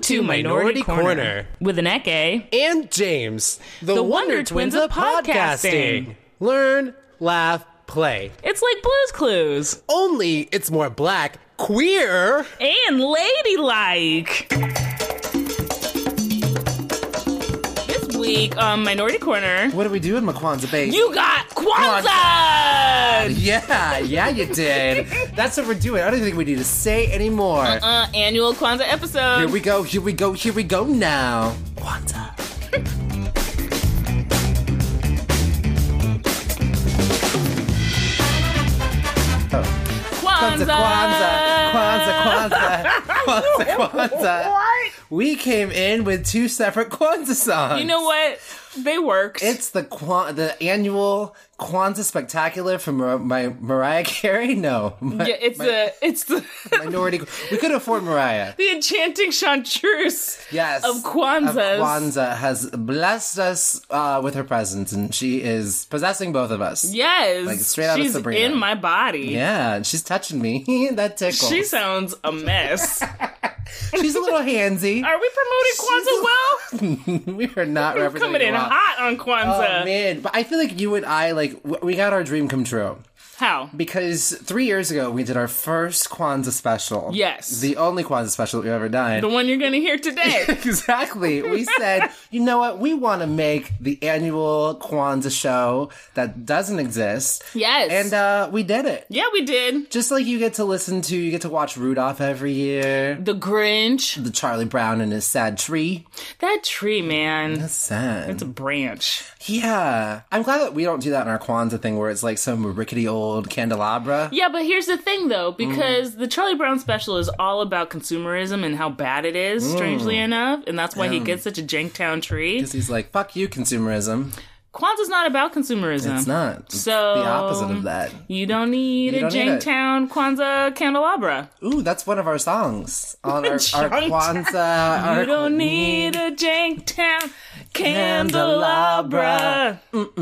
to Minority Corner with Aneke and James, the Wonder Twins of podcasting. Learn, laugh, play. It's like Blue's Clues. Only it's more black, queer, and ladylike. This week on Minority Corner, what do we do in Kwanzaa, babe? You got Kwanzaa! Yeah, you did. That's what we're doing. I don't think we need to say anymore. Annual Kwanzaa episode. Here we go now. Kwanzaa. Kwanzaa. What? We came in with two separate Kwanzaa songs. You know what? They worked. It's the annual Kwanzaa Spectacular from Mariah Carey? No. It's the Minority. We could afford Mariah. The enchanting chartreuse of Kwanzaa. Kwanzaa has blessed us with her presence, and she is possessing both of us. Yes. Like straight out of Sabrina. She's in my body. Yeah, she's touching me. That tickles. She sounds a mess. She's a little handsy. Are we promoting Kwanzaa well? We are not We're representing coming in well. hot on Kwanzaa. Oh, man. But I feel like you and I, we got our dream come true. How? Because 3 years ago, we did our first Kwanzaa special. Yes. The only Kwanzaa special we've ever done. The one you're going to hear today. Exactly. We said, you know what? We want to make the annual Kwanzaa show that doesn't exist. Yes. And we did it. Yeah, we did. Just like you get to watch Rudolph every year. The Grinch. The Charlie Brown and his sad tree. That tree, man. That's sad. It's a branch. Yeah. I'm glad that we don't do that in our Kwanzaa thing where it's like some rickety old candelabra. Yeah, but here's the thing, though, because the Charlie Brown special is all about consumerism and how bad it is, strangely enough, and that's why he gets such a Janktown tree. Because he's like, fuck you, consumerism. Kwanzaa's not about consumerism. It's not. It's so the opposite of that. You don't need a Janktown Kwanzaa candelabra. Ooh, that's one of our songs on our Kwanzaa. You don't need a Janktown candelabra.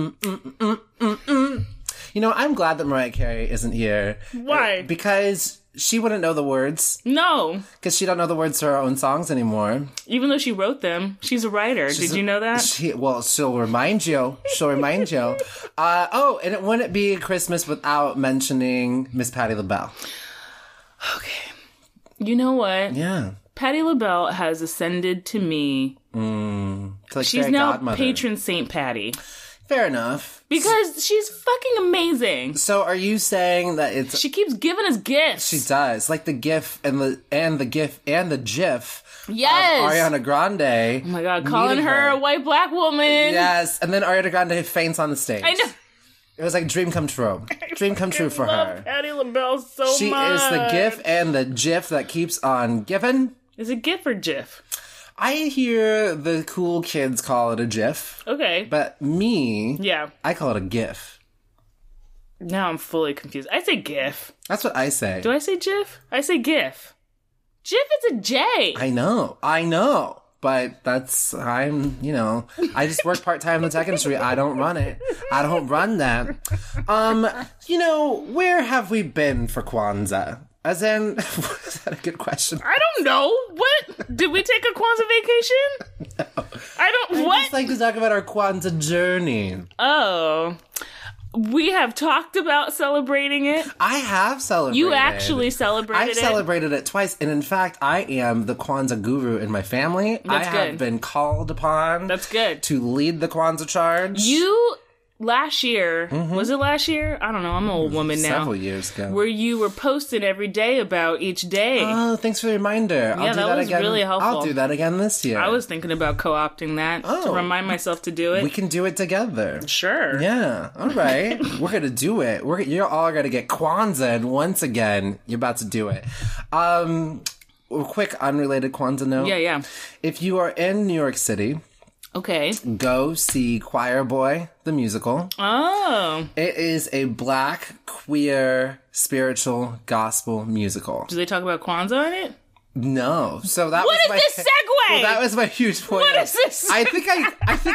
You know, I'm glad that Mariah Carey isn't here. Why? Because she wouldn't know the words. No. Because she don't know the words to her own songs anymore. Even though she wrote them. She's a writer. Did you know that? She'll remind you. And it wouldn't be Christmas without mentioning Miss Patti LaBelle. Okay. You know what? Yeah. Patti LaBelle has ascended to me. She's now godmother. patron Saint Patty. Fair enough. Because she's fucking amazing. So are you saying that it's... She keeps giving us gifts. She does. Like the GIF and the GIF and the GIF. Yes. Of Ariana Grande. Oh my God, calling her a white black woman. Yes. And then Ariana Grande faints on the stage. I know. It was like dream come true. Dream come true for her. Patti LaBelle so much. She is the GIF and the GIF that keeps on giving. Is it GIF or GIF? I hear the cool kids call it a GIF. Okay. But me, yeah, I call it a GIF. Now I'm fully confused. I say GIF. That's what I say. Do I say GIF? I say GIF. GIF is a J. I know. But I just work part-time in the tech industry. I don't run it. I don't run that. Where have we been for Kwanzaa? As in, is that a good question? I don't know. What? Did we take a Kwanzaa vacation? No. I just like to talk about our Kwanzaa journey. Oh. We have talked about celebrating it. I have celebrated. You actually celebrated it? I've celebrated it twice. And in fact, I am the Kwanzaa guru in my family. That's good. I have been called upon. That's good. To lead the Kwanzaa charge. Last year, was it last year? I don't know, I'm an old woman now. Several years ago. Where you were posting every day about each day. Oh, thanks for the reminder. I'll do that was again. Really helpful. I'll do that again this year. I was thinking about co-opting that to remind myself to do it. We can do it together. Sure. Yeah, all right. We're going to do it. You're all going to get Kwanzaa, and once again, you're about to do it. A quick unrelated Kwanzaa note. Yeah. If you are in New York City... Okay. Go see Choir Boy, the musical. Oh. It is a black, queer, spiritual, gospel musical. Do they talk about Kwanzaa in it? No. So that What was is this segue? Well, that was my huge point. What is this? I think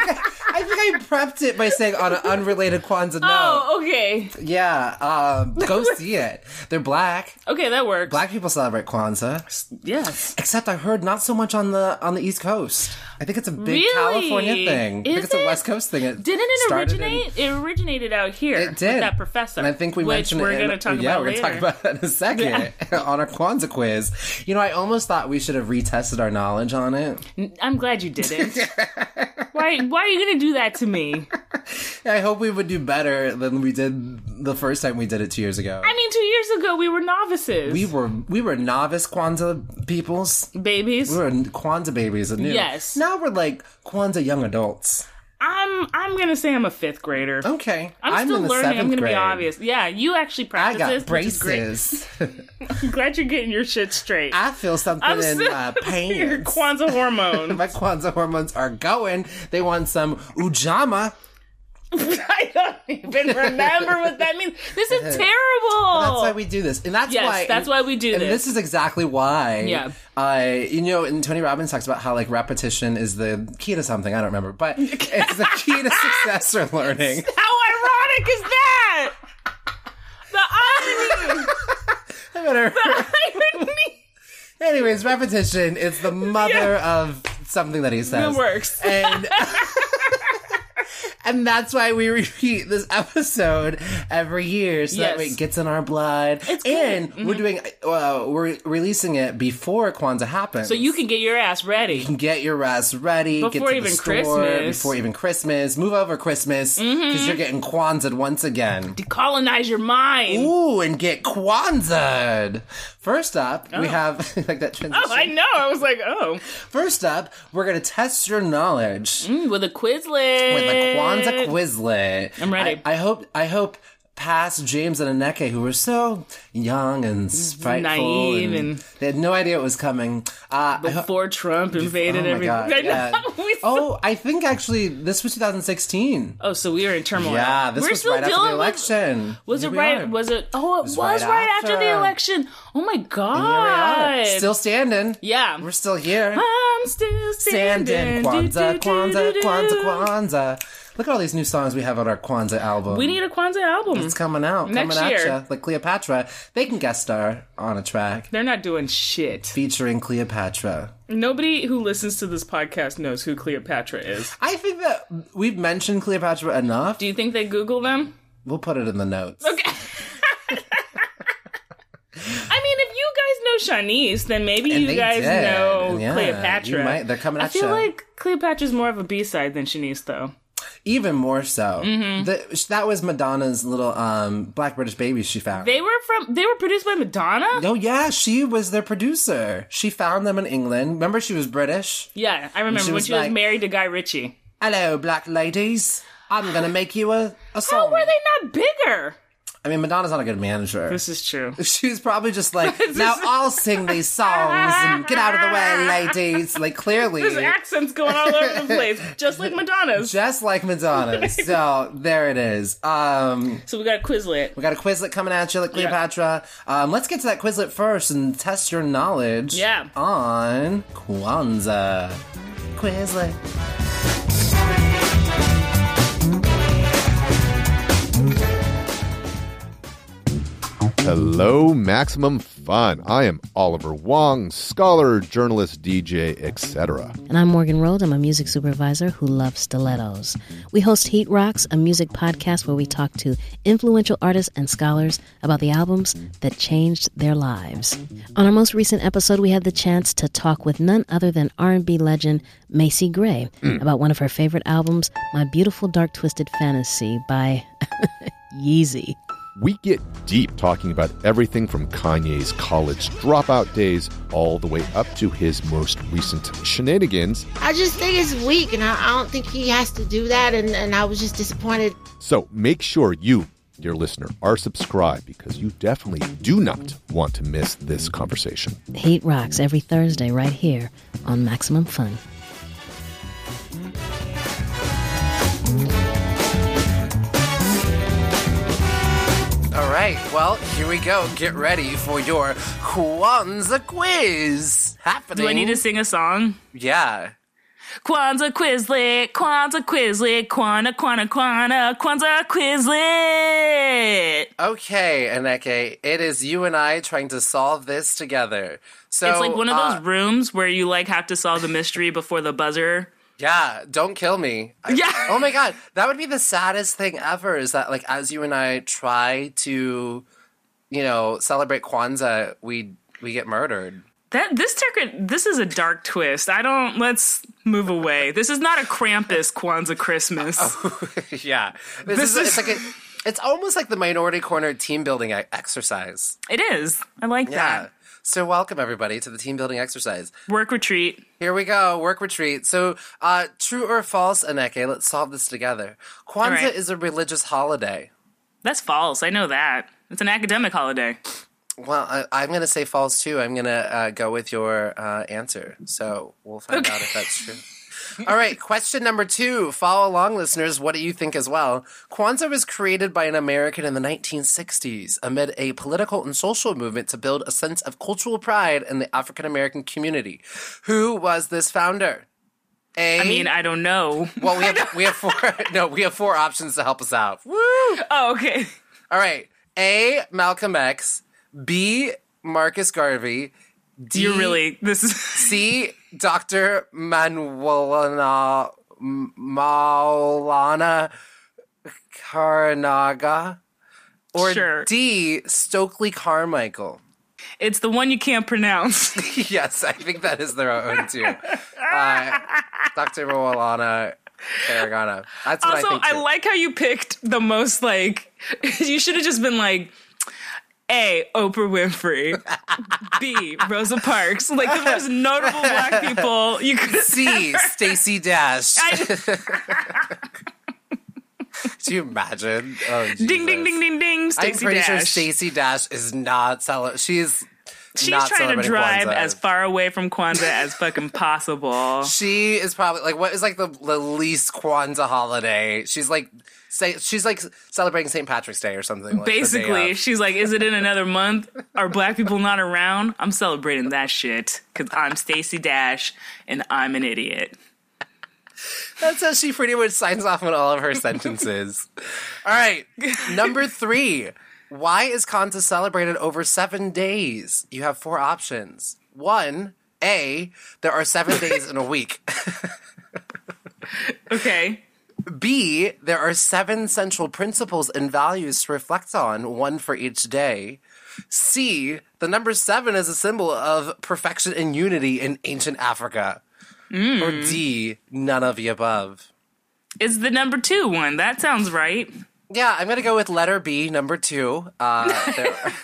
I think I prepped it by saying on an unrelated Kwanzaa note. Oh, okay. Yeah, go see it. They're black. Okay, that works. Black people celebrate Kwanzaa. Yes. Except I heard not so much on the East Coast. I think it's a big Really? California thing. I think Is it's a it? West Coast thing. Didn't it originate? It originated out here. It did. With that professor. And I think we which mentioned we're it. going to talk about Yeah, we're going to later. talk about that in a second on our Kwanzaa quiz. You know, I almost thought we should have retested our knowledge on it. I'm glad you didn't. Why are you going to do that to me? I hope we would do better than we did the first time we did it 2 years ago. I mean, 2 years ago, we were novices. We were novice Kwanzaa peoples. Babies. We were Kwanzaa babies anew. Yes. Now we're like Kwanzaa young adults. I'm going to say I'm a 5th grader. Okay. I'm still in the learning. I'm 7th going to be grade. obvious. Yeah, you actually I practice got this, which is great. braces. I'm glad you're getting your shit straight. I feel something in my pants. Your Kwanzaa hormone. My Kwanzaa hormones are going. They want some Ujamaa. I don't even remember what that means. This is terrible. That's why we do this. And that's Yes, why. that's why we do and this. this is exactly why. Yeah. You know, and Tony Robbins talks about how, like, repetition is the key to something. I don't remember. But it's the key to success or learning. How ironic is that? The irony. The irony. Anyways, repetition is the mother of something that he says. It works. And that's why we repeat this episode every year, so that way Yes. it gets in our blood. It's good. And we're doing, we're releasing it before Kwanzaa happens. So you can get your ass ready. You can get your ass ready. Before get to the even store, Christmas. Before even Christmas. Move over Christmas, because you're getting Kwanzaaed once again. Decolonize your mind. Ooh, and get Kwanzaaed. First up, we have, like that transition. Oh, I know. I was like, oh. First up, we're going to test your knowledge. With a Quizlet. With a Kwanzaa Quizlet. I'm ready. I hope past James and Aneke, who were so young and spiteful, Naive and they had no idea it was coming. Before Trump invaded oh my everything. God, I yeah. know. I think actually this was 2016. Oh, so we were in turmoil. Yeah, this We're was still right after the dealing with- election. Was Here it we right? are. Was it? Oh, it was right after the after. election. Oh my Here we God. are. Still standing. Yeah. We're still here. I'm still standing. Kwanzaa, Do, do, Kwanzaa, do, do, Kwanzaa, do. Kwanzaa. Look at all these new songs we have on our Kwanzaa album. We need a Kwanzaa album. It's coming out. Next coming year. at ya. Like Cleopatra. They can guest star on a track They're not doing shit. featuring Cleopatra. Nobody who listens to this podcast knows who Cleopatra is. I think that we've mentioned Cleopatra enough. Do you think they Google them? We'll put it in the notes. Okay. I mean, if you guys know Shanice, then maybe And you they guys did. know Yeah, Cleopatra. you might. They're coming I at feel ya. like Cleopatra's more of a B-side than Shanice, though. Even more so. Mm-hmm. That was Madonna's little Black British babies she found. They were produced by Madonna? Oh, yeah, she was their producer. She found them in England. Remember, she was British? Yeah, I remember she when was she was like- married to Guy Ritchie. Hello, black ladies. I'm going to make you a song. How were they not bigger? I mean, Madonna's not a good manager. This is true. She was probably just like, now I'll sing these songs and get out of the way, ladies. Like, clearly. There's accents going all over the place, just like Madonna's. Just like Madonna's. So, there it is. So we got Quizlet. We got a Quizlet coming at you like Cleopatra. Let's get to that Quizlet first and test your knowledge on Kwanzaa. Quizlet. Hello, Maximum Fun. I am Oliver Wong, scholar, journalist, DJ, etc. And I'm Morgan Rold. I'm a music supervisor who loves stilettos. We host Heat Rocks, a music podcast where we talk to influential artists and scholars about the albums that changed their lives. On our most recent episode, we had the chance to talk with none other than R&B legend Macy Gray about one of her favorite albums, My Beautiful Dark Twisted Fantasy by Yeezy. We get deep talking about everything from Kanye's college dropout days all the way up to his most recent shenanigans. I just think it's weak, and I don't think he has to do that, and I was just disappointed. So make sure you, dear listener, are subscribed because you definitely do not want to miss this conversation. Heat Rocks every Thursday right here on Maximum Fun. All right, well, here we go. Get ready for your Kwanzaa quiz happening. Do I need to sing a song? Yeah. Kwanzaa Quizlet, Kwanzaa Quizlet, Kwanzaa Quizlet. Okay, Aneke, it is you and I trying to solve this together. So It's like one of those rooms where you like have to solve the mystery before the buzzer. Yeah, don't kill me. Yeah. Oh my god, that would be the saddest thing ever, is that, like, as you and I try to, celebrate Kwanzaa, we get murdered. This is a dark twist. Let's move away. This is not a Krampus Kwanzaa Christmas. Yeah. It's almost like the Minority Corner team building exercise. It is. I like that. So welcome, everybody, to the team building exercise. Work retreat. Here we go, work retreat. So, true or false, Aneke, let's solve this together. Kwanzaa is a religious holiday. That's false. I know that. It's an academic holiday. Well, I'm going to say false, too. I'm going to go with your answer. So we'll find out if that's true. All right, question number 2. Follow along, listeners. What do you think as well? Kwanzaa was created by an American in the 1960s amid a political and social movement to build a sense of cultural pride in the African-American community. Who was this founder? I don't know. Well, we have 4. No, we have 4 options to help us out. Woo! Oh, okay. All right. A, Malcolm X. B, Marcus Garvey. D, C, Dr. Maulana Karnaga. Or sure. D, Stokely Carmichael. It's the one you can't pronounce. Yes, I think that is their own too. Dr. Maulana Karnaga. That's what I think too. I like how you picked the most, you should have just been like, A, Oprah Winfrey. B, Rosa Parks. Like the most notable black people you could have. C, Stacey Dash. Do you imagine? Oh, ding, ding, ding, ding, ding. Stacey I'm pretty Dash. sure Stacey Dash is not She's not trying to drive Kwanzaa. as far away from Kwanzaa as fucking possible. She is probably what is the least Kwanzaa holiday. She's celebrating St. Patrick's Day or something. Like basically, she's like, is it in another month? Are black people not around? I'm celebrating that shit because I'm Stacey Dash and I'm an idiot. That's how she pretty much signs off on all of her sentences. All right, number 3. Why is Kwanzaa celebrated over 7 days? You have 4 options. 1, A, there are 7 days in a week. Okay. B, there are 7 central principles and values to reflect on, 1 for each day. C, the number 7 is a symbol of perfection and unity in ancient Africa. Or D, none of the above. It's the number 2 one. That sounds right. Yeah, I'm going to go with letter B, number 2. That's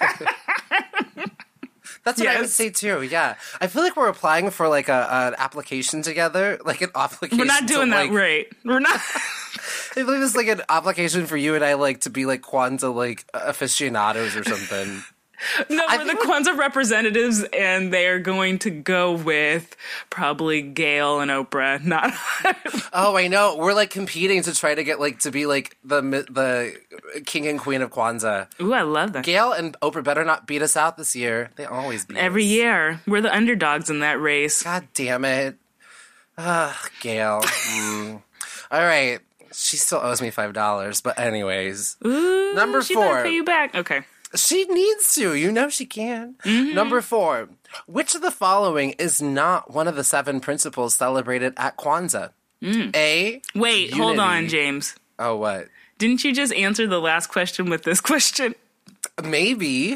what I would say too, yeah. I feel like we're applying for an application together, like an application. We're not doing that right. We're not. I believe it's an application for you and I to be Kwanzaa aficionados or something. No, we're the Kwanzaa representatives, and they're going to go with probably Gail and Oprah. Not. Oh, I know. We're competing to try to get to be the king and queen of Kwanzaa. Ooh, I love that. Gail and Oprah better not beat us out this year. They always beat every us. year. We're the underdogs in that race. God damn it. Gail. All right. She still owes me $5, but anyways. Ooh, number 4. She better pay you back. Okay. She needs to. You know she can. Mm-hmm. Number 4. Which of the following is not one of the 7 principles celebrated at Kwanzaa? A. Wait, unity. hold on, James. Oh, what? Didn't you just answer the last question with this question? Maybe.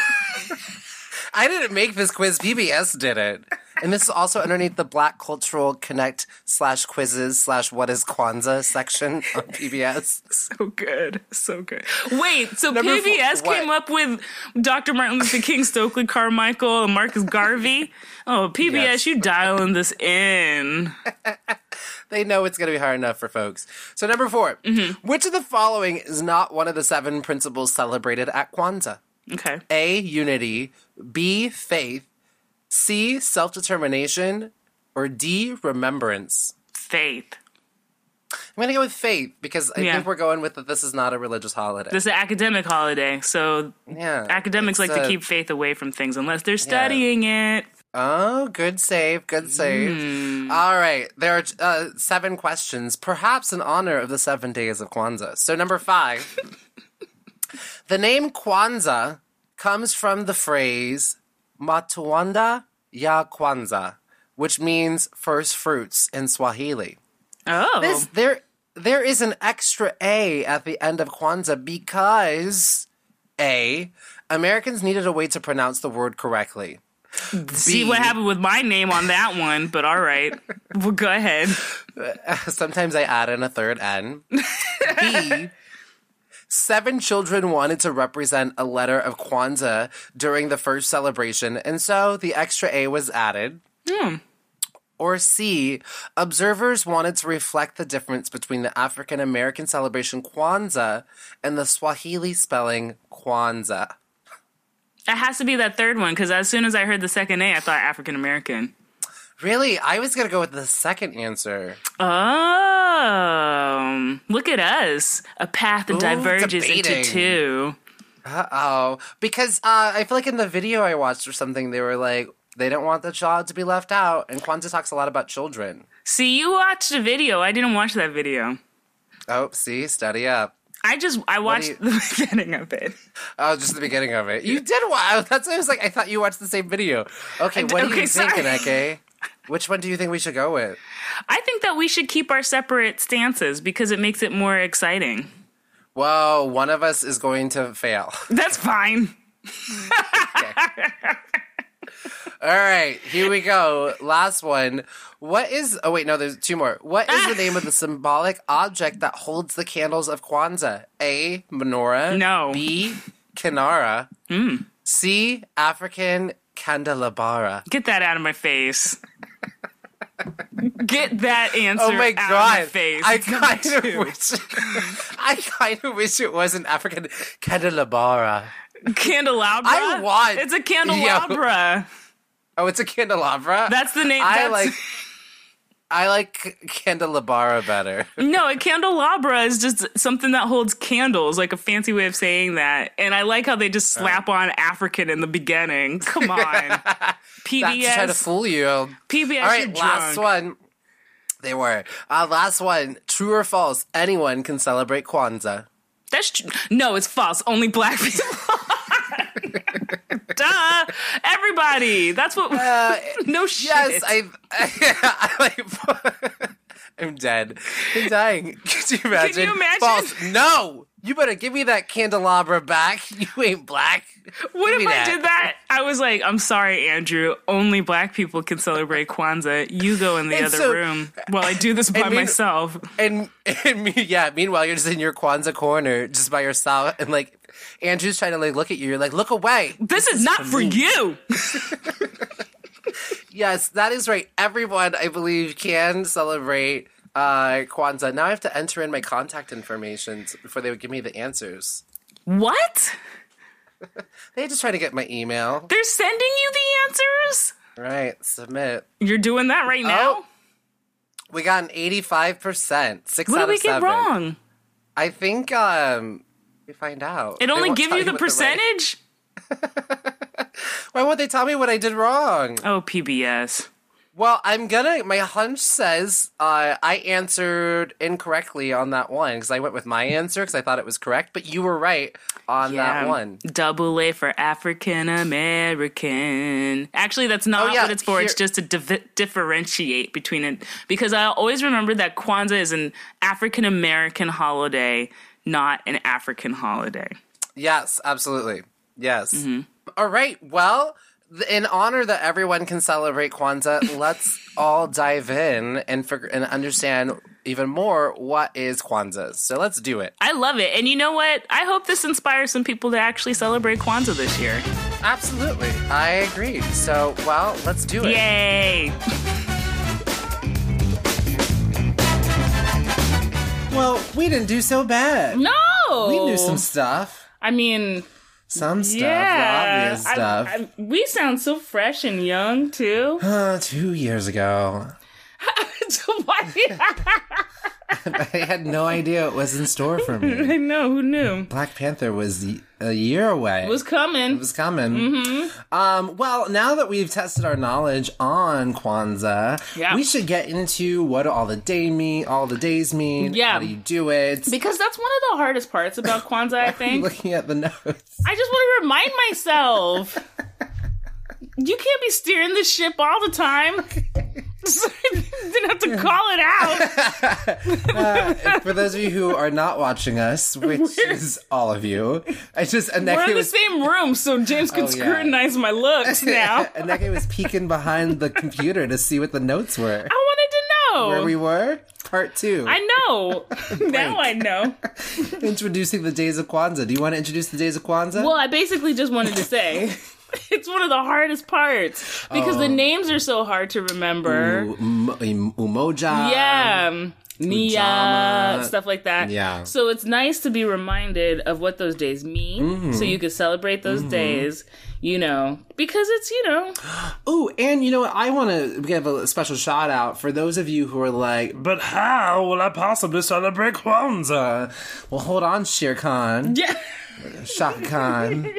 I didn't make this quiz. PBS did it. And this is also underneath the Black Cultural Connect /quizzes /what is Kwanzaa section on PBS. So good. So good. Wait, so Number PBS came up with Dr. Martin Luther King, Stokely Carmichael, and Marcus Garvey? Oh, PBS, Yes. You dialing this in. They know it's going to be hard enough for folks. So number 4. Mm-hmm. Which of the following is not one of the 7 principles celebrated at Kwanzaa? Okay. A, unity. B, faith. C, self-determination. Or D, remembrance. Faith. I'm going to go with faith because I think we're going with that this is not a religious holiday. This is an academic holiday, so academics like to keep faith away from things unless they're studying it. Oh, good save. Good save. All right. There are 7 questions, perhaps in honor of the 7 days of Kwanzaa. So, number 5. The name Kwanzaa comes from the phrase Matuanda ya Kwanzaa, which means first fruits in Swahili. Oh. There is an extra A at the end of Kwanzaa because A, Americans needed a way to pronounce the word correctly. See what happened with my name on that one, but all right. Well, go ahead. Sometimes I add in a third N. B, 7 children wanted to represent a letter of Kwanzaa during the first celebration, and so the extra A was added. Or C, observers wanted to reflect the difference between the African American celebration Kwanzaa and the Swahili spelling Kwanzaa. It has to be that third one, because as soon as I heard the second A, I thought African American. Really? I was going to go with the second answer. Oh, look at us. A path that diverges debating. into 2. Uh-oh. Because I feel like in the video I watched or something, they were like, they don't want the child to be left out. And Kwanzaa talks a lot about children. See, you watched a video. I didn't watch that video. Oh, see? Study up. I watched the beginning of it. Oh, just the beginning of it. You did watch. That's why I was like, I thought you watched the same video. Okay, what do you think, Aneke? Which one do you think we should go with? I think that we should keep our separate stances because it makes it more exciting. Well, one of us is going to fail. That's fine. All right, here we go. Last one. Oh wait, no, there's 2 more. What is the name of the symbolic object that holds the candles of Kwanzaa? A, menorah. No. B, kinara. C, African candelabra. Get that out of my face. Get that answer Oh my out God. of my face. I It's number kind of wish it was an African candelabra. 2. Candelabra? I want- It's a candelabra. Oh, it's a candelabra? That's the name. I like candelabra better. No, a candelabra is just something that holds candles, like a fancy way of saying that. And I like how they just slap on African in the beginning. Come on. PBS. That's to try to fool you. PBS, All right, you're last drunk. one. They were. Last one. True or false? Anyone can celebrate Kwanzaa. That's true. No, it's false. Only black people. Duh. Everybody. That's what. No shit. Yes, I'm dead. I'm dying. Could you imagine? Can you imagine? False. No! You better give me that candelabra back. You ain't black. What Give if me I did that? I was like, I'm sorry, Andrew. Only black people can celebrate Kwanzaa. You go in the And other so- room while I do this by myself. And meanwhile, you're just in your Kwanzaa corner, just by yourself, and like, Andrew's trying to like look at you. You're like, look away. This is not for you. Yes, that is right. Everyone, I believe, can celebrate Kwanzaa. Now I have to enter in my contact information before they would give me the answers. What? They just try to get my email. They're sending you the answers? Right, submit. You're doing that right now? We got an 85%. 6 What out did we of 7. get wrong? I think we find out. It They only won't gives tell you the what right- percentage? Why won't they tell me what I did wrong? Oh, PBS. Well, my hunch says I answered incorrectly on that one because I went with my answer because I thought it was correct, but you were right on that one. Double A for African American. Actually, that's not what it's for. It's just to differentiate between it. Because I always remember that Kwanzaa is an African American holiday, not an African holiday. Yes, absolutely. Yes. Mm-hmm. All right. Well, in honor that everyone can celebrate Kwanzaa, let's all dive in and understand even more what is Kwanzaa. So let's do it. I love it. And you know what? I hope this inspires some people to actually celebrate Kwanzaa this year. Absolutely. I agree. So, well, let's do it. Yay. Well, we didn't do so bad. No. We knew some stuff. I mean... Some stuff. Yeah, The obvious stuff. we sound so fresh and young, too. 2 years ago. I had no idea it was in store for me. I know, who knew? Black Panther was a year away. It was coming. Mm-hmm. Well, now that we've tested our knowledge on Kwanzaa, we should get into what do all the days mean? Yeah. How do you do it? Because that's one of the hardest parts about Kwanzaa, I think. Looking at the notes. I just want to remind myself. You can't be steering the ship all the time. Didn't have to call it out. For those of you who are not watching us, which is all of you, we're in the same room, so James can scrutinize my looks now. Aneke was peeking behind the computer to see what the notes were. I wanted to know where we were. Part 2. I know. Now I know. Introducing the days of Kwanzaa. Do you want to introduce the days of Kwanzaa? Well, I basically just wanted to say. It's one of the hardest parts because the names are so hard to remember. Umoja. Yeah. Nia, stuff like that. Yeah. So it's nice to be reminded of what those days mean so you can celebrate those days, because it's, Oh, and you know what? I want to give a special shout out for those of you who are like, but how will I possibly celebrate Kwanzaa? Well, hold on, Shere Khan. Yeah. Shaka Khan.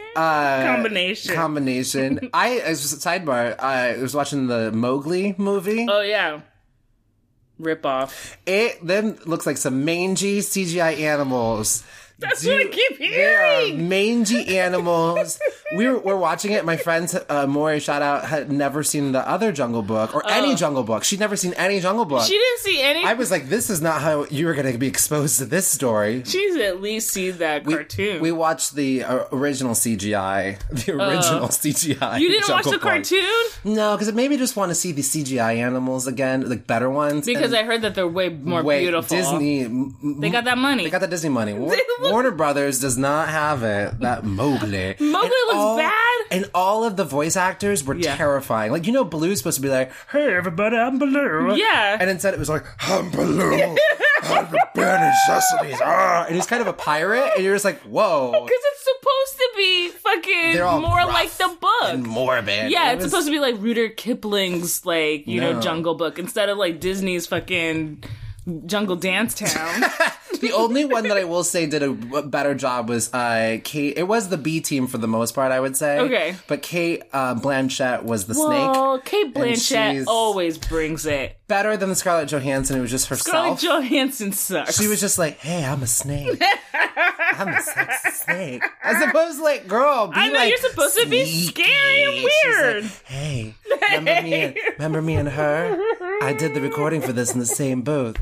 Combination. Sidebar, I was watching the Mowgli movie. Oh, yeah. Rip off. It then looks like some mangy CGI animals. That's what I keep hearing. Mangy animals. We're watching it. My friends, Maury, shout out, had never seen the other Jungle Book or any Jungle Book. She'd never seen any Jungle Book. She didn't see any. I was like, this is not how you were going to be exposed to this story. She's at least seen that cartoon. We watched the original CGI. The original CGI. You didn't Jungle watch the cartoon? No, because it made me just want to see the CGI animals again, like better ones. Because I heard that they're way more beautiful. Disney. They got that money. They got that Disney money. Warner Brothers does not have it. That Mowgli. Mowgli looks bad. And all of the voice actors were terrifying. Like, Baloo's supposed to be like, hey, everybody, I'm Baloo. Yeah. And instead it was like, I'm Baloo. I'm the bare necessities. And he's kind of a pirate. And you're just like, whoa. Because it's supposed to be fucking more like the book. And morbid. Yeah, it's supposed to be like Rudyard Kipling's, Jungle Book instead of like Disney's fucking Jungle Dance Town. The only one that I will say did a better job was Kate. It was the B team for the most part, I would say. Okay. But Kate Blanchett was the snake. Well, Kate Blanchett always brings it. Better than Scarlett Johansson, who was just herself. Scarlett Johansson sucks. She was just like, hey, I'm a snake. I'm a sexy snake. As opposed to like, girl, be I know, you're supposed to be scary and weird. Like, hey, remember me and her? I did the recording for this in the same booth.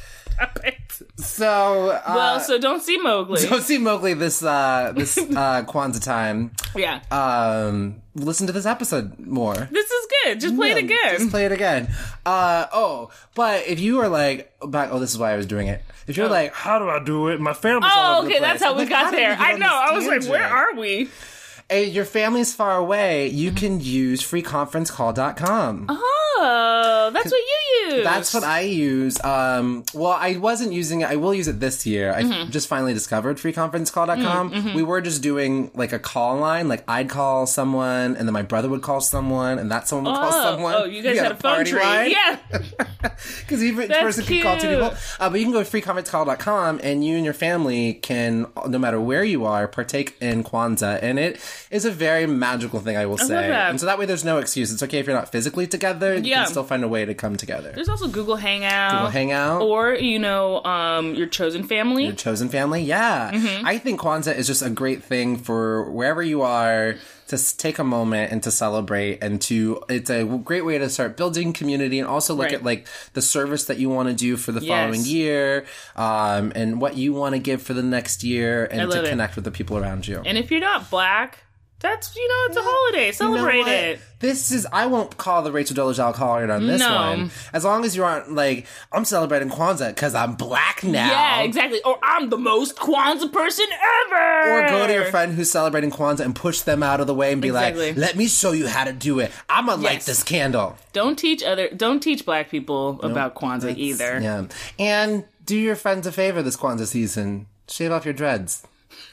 So don't see Mowgli. Don't see Mowgli this Kwanzaa time. Yeah. Listen to this episode more. This is good. Just play it again. Just play it again. But if you are like, this is why I was doing it. If you're like, how do I do it? My family's all over the place. That's how we got there. I know. I was like, where are we? Your family's far away. You can use freeconferencecall.com. Oh, that's what you use. That's what I use. I wasn't using it. I will use it this year. I just finally discovered freeconferencecall.com. We were just doing like a call line. Like I'd call someone and then my brother would call someone and that someone would call someone. Oh, you guys had a phone tree. Line. Yeah. Because each person could call two people. But you can go to freeconferencecall.com and you and your family can, no matter where you are, partake in Kwanzaa. And it is a very magical thing, I will say. Love that. And so that way there's no excuse. It's okay if you're not physically together. You can still find a way to come together. There's also Google Hangout. Or, your chosen family. Your chosen family, yeah. I think Kwanzaa is just a great thing for wherever you are to take a moment and to celebrate and it's a great way to start building community and also look at like the service that you want to do for the following year and what you want to give for the next year and to connect with the people around you. And if you're not Black, that's, it's a holiday. Celebrate it. I won't call the Rachel Dolezal card on this one. As long as you aren't like, I'm celebrating Kwanzaa because I'm Black now. Yeah, exactly. Or I'm the most Kwanzaa person ever. Or go to your friend who's celebrating Kwanzaa and push them out of the way and be like, let me show you how to do it. I'm going to light this candle. Don't teach Black people about Kwanzaa either. Yeah. And do your friends a favor this Kwanzaa season. Shave off your dreads.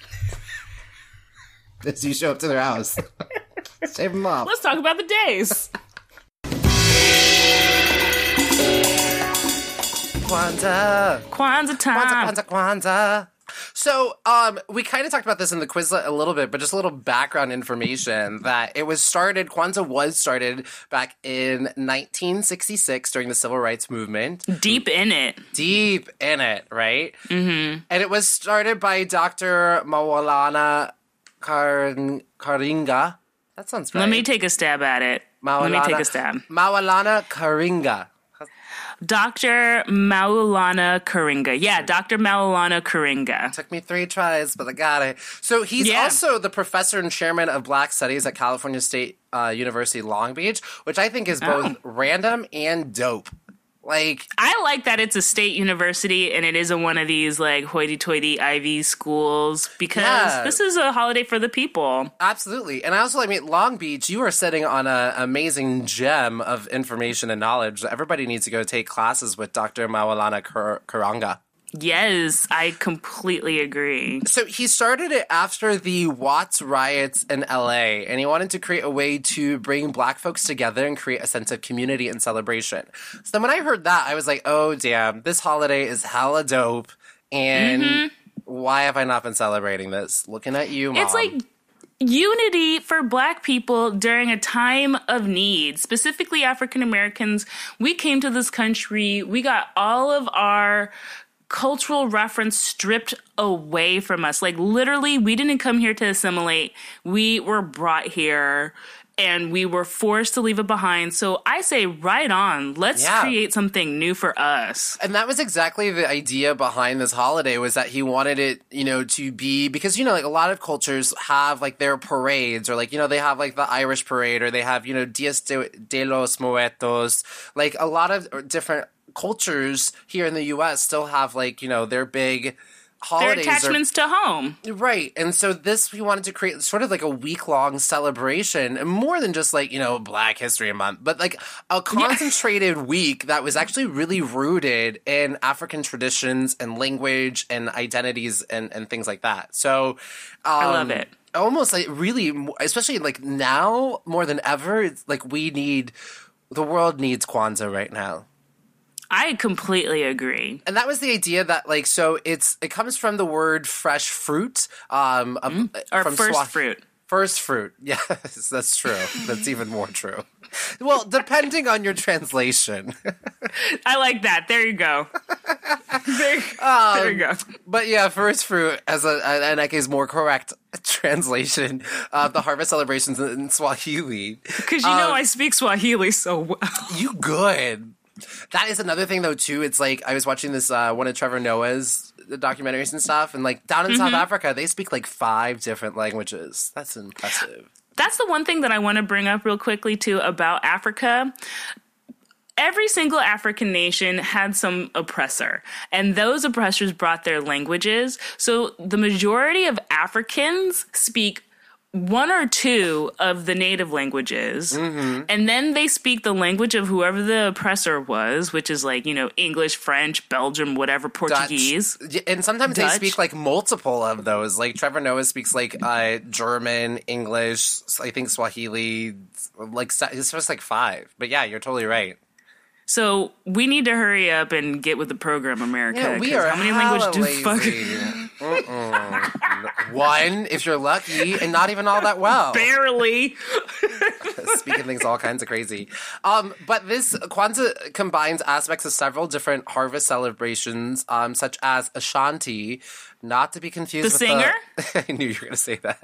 As you show up to their house. Shave them off. Let's talk about the days. Kwanzaa. Kwanzaa time. Kwanzaa. So, we kind of talked about this in the Quizlet a little bit, but just a little background information that Kwanzaa was started back in 1966 during the Civil Rights Movement. Deep in it, right? Mm-hmm. And it was started by Dr. Maulana Karenga. That sounds right. Let me take a stab at it. Maulana Karenga. Dr. Maulana Karenga. Yeah, Dr. Maulana Karenga. Took me 3 tries, but I got it. So he's also the professor and chairman of Black Studies at California State University, Long Beach, which I think is both random and dope. Like, I like that it's a state university and it isn't one of these like hoity-toity Ivy schools because this is a holiday for the people. Absolutely. And I also, Long Beach, you are sitting on an amazing gem of information and knowledge. Everybody needs to go take classes with Dr. Maulana Karenga. Yes, I completely agree. So he started it after the Watts riots in LA, and he wanted to create a way to bring Black folks together and create a sense of community and celebration. So then when I heard that, I was like, oh, damn, this holiday is hella dope, and why have I not been celebrating this? Looking at you, Mom. It's like unity for Black people during a time of need, specifically African Americans. We came to this country, we got all of our cultural reference stripped away from us. Like, literally, we didn't come here to assimilate. We were brought here and we were forced to leave it behind. So I say, right on. Let's create something new for us. And that was exactly the idea behind this holiday, was that he wanted it, to be, because, like a lot of cultures have like their parades, or like, they have like the Irish parade, or they have, Dias de los Muertos, like a lot of different cultures here in the U.S. still have like, their big holidays. Their attachments to home. Right. And so we wanted to create sort of like a week-long celebration, and more than just like, Black History Month, but like a concentrated week that was actually really rooted in African traditions and language and identities and things like that. So I love it. Almost like really, especially like now more than ever, it's like the world needs Kwanzaa right now. I completely agree. And that was the idea that, like, so it comes from the word fresh fruit. Or from first fruit. First fruit. Yes, that's true. That's even more true. Well, depending on your translation. I like that. There you go. There you go. But yeah, first fruit, as in that case, more correct translation of the harvest celebrations in Swahili. Because I speak Swahili so well. You good. That is another thing, though, too. It's like, I was watching this, one of Trevor Noah's documentaries and stuff, and like down in South Africa, they speak like 5 different languages. That's impressive. That's the one thing that I want to bring up real quickly, too, about Africa. Every single African nation had some oppressor, and those oppressors brought their languages. So the majority of Africans speak 1 or 2 of the native languages, and then they speak the language of whoever the oppressor was, which is like, English, French, Belgium, whatever, Portuguese. Dutch. And sometimes they speak like multiple of those. Like Trevor Noah speaks like German, English, I think Swahili, like it's just like 5. But yeah, you're totally right. So we need to hurry up and get with the program, America. Yeah, we are. How many languages do lazy. fucking 1 if you're lucky, and not even all that well. Barely. Speaking things all kinds of crazy. But this Kwanzaa combines aspects of several different harvest celebrations, such as Ashanti, not to be confused with singer? I knew you were going to say that.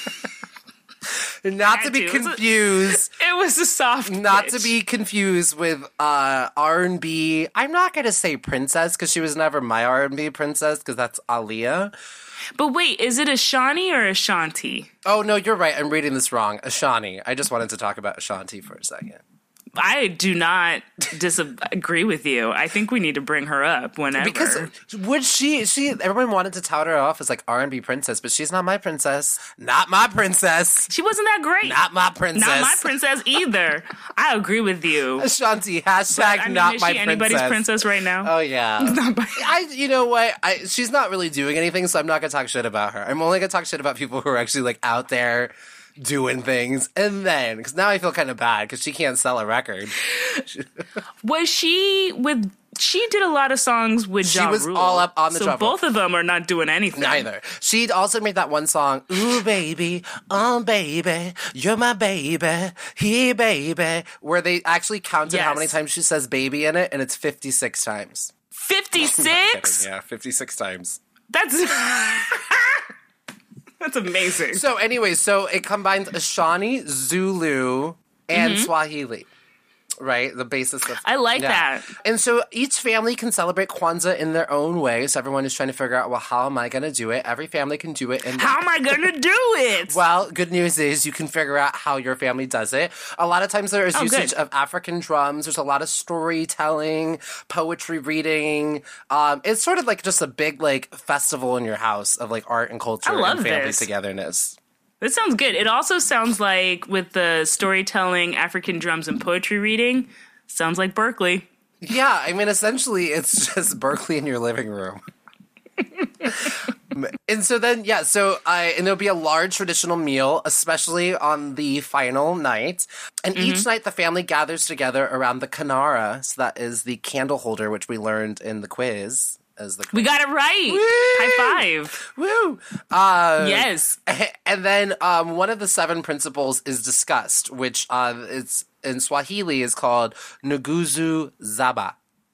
Not to be confused. It was a soft Not pitch. to be confused with R&B. I'm not going to say princess, because she was never my R&B princess, because that's Aaliyah. But wait, is it Ashani or Ashanti? Oh, no, you're right. I'm reading this wrong. Ashani. I just wanted to talk about Ashanti for a second. I do not disagree with you. I think we need to bring her up whenever. Because would she everyone wanted to tout her off as like R&B princess, but she's not my princess. Not my princess. She wasn't that great. Not my princess. Not my princess either. I agree with you. Ashanti, hashtag not my princess. Is she anybody's princess right now? Oh, yeah. You know what? She's not really doing anything, so I'm not going to talk shit about her. I'm only going to talk shit about people who are actually like out there doing things. And then, because now I feel kind of bad because she can't sell a record. Was she with she did a lot of songs with Ja Rule. She was all up on the drum. So both of them are not doing anything. Neither. She'd also made that one song, Ooh, baby, oh, baby, you're my baby, hey, baby, where they actually counted how many times she says baby in it, and it's 56 times. 56? Yeah, 56 times. That's amazing. So anyway, it combines Ashani, Zulu, and Swahili. Right? The basis of... I like that. And so each family can celebrate Kwanzaa in their own way. So everyone is trying to figure out, well, how am I going to do it? Every family can do it. How am I going to do it? Well, good news is you can figure out how your family does it. A lot of times there is usage of African drums. There's a lot of storytelling, poetry reading. It's sort of like just a big like festival in your house of like art and culture and family togetherness. This sounds good. It also sounds like, with the storytelling, African drums, and poetry reading, sounds like Berkeley. Yeah, I mean, essentially, it's just Berkeley in your living room. And so then, and there'll be a large traditional meal, especially on the final night. And each night, the family gathers together around the Kinara. So that is the candle holder, which we learned in the quiz. We got it right. Woo! High five. Woo! Yes. And then one of the 7 principles is discussed, which it's in Swahili is called Nguzo Zaba.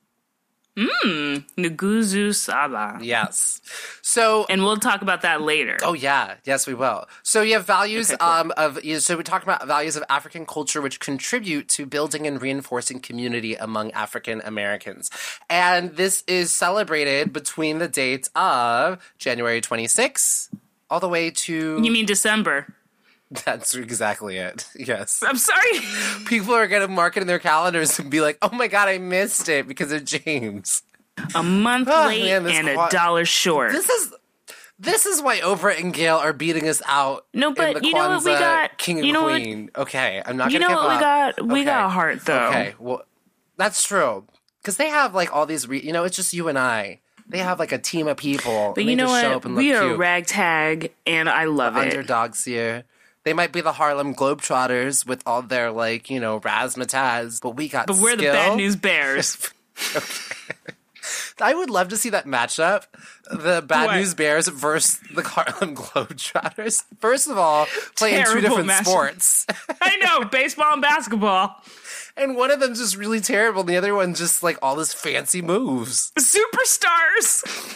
Nguzo Saba. Yes. So, and we'll talk about that later. Oh yeah, yes we will. So you have values so we talk about values of African culture which contribute to building and reinforcing community among African Americans. And this is celebrated between the dates of January 26th all the way to... You mean December? That's exactly it. Yes. I'm sorry. People are going to mark it in their calendars and be like, oh my God, I missed it because of James. A month late and $1 short. This is why Oprah and Gail are beating us out. No, but in the you know what we got? King and Queen. Okay, I'm not going to give up. You know what we got? We got heart, though. Okay, well, that's true. Because they have like all these, it's just you and I. They have like a team of people. But you know what? We are ragtag, and I love it. Underdogs here. They might be the Harlem Globetrotters with all their, razzmatazz, but we got But we're the Bad News Bears. Okay. I would love to see that matchup. The Bad News Bears versus the Harlem Globetrotters. First of all, playing 2 different sports. I know, baseball and basketball. And one of them's just really terrible, and the other one's just, all this fancy moves. Superstars!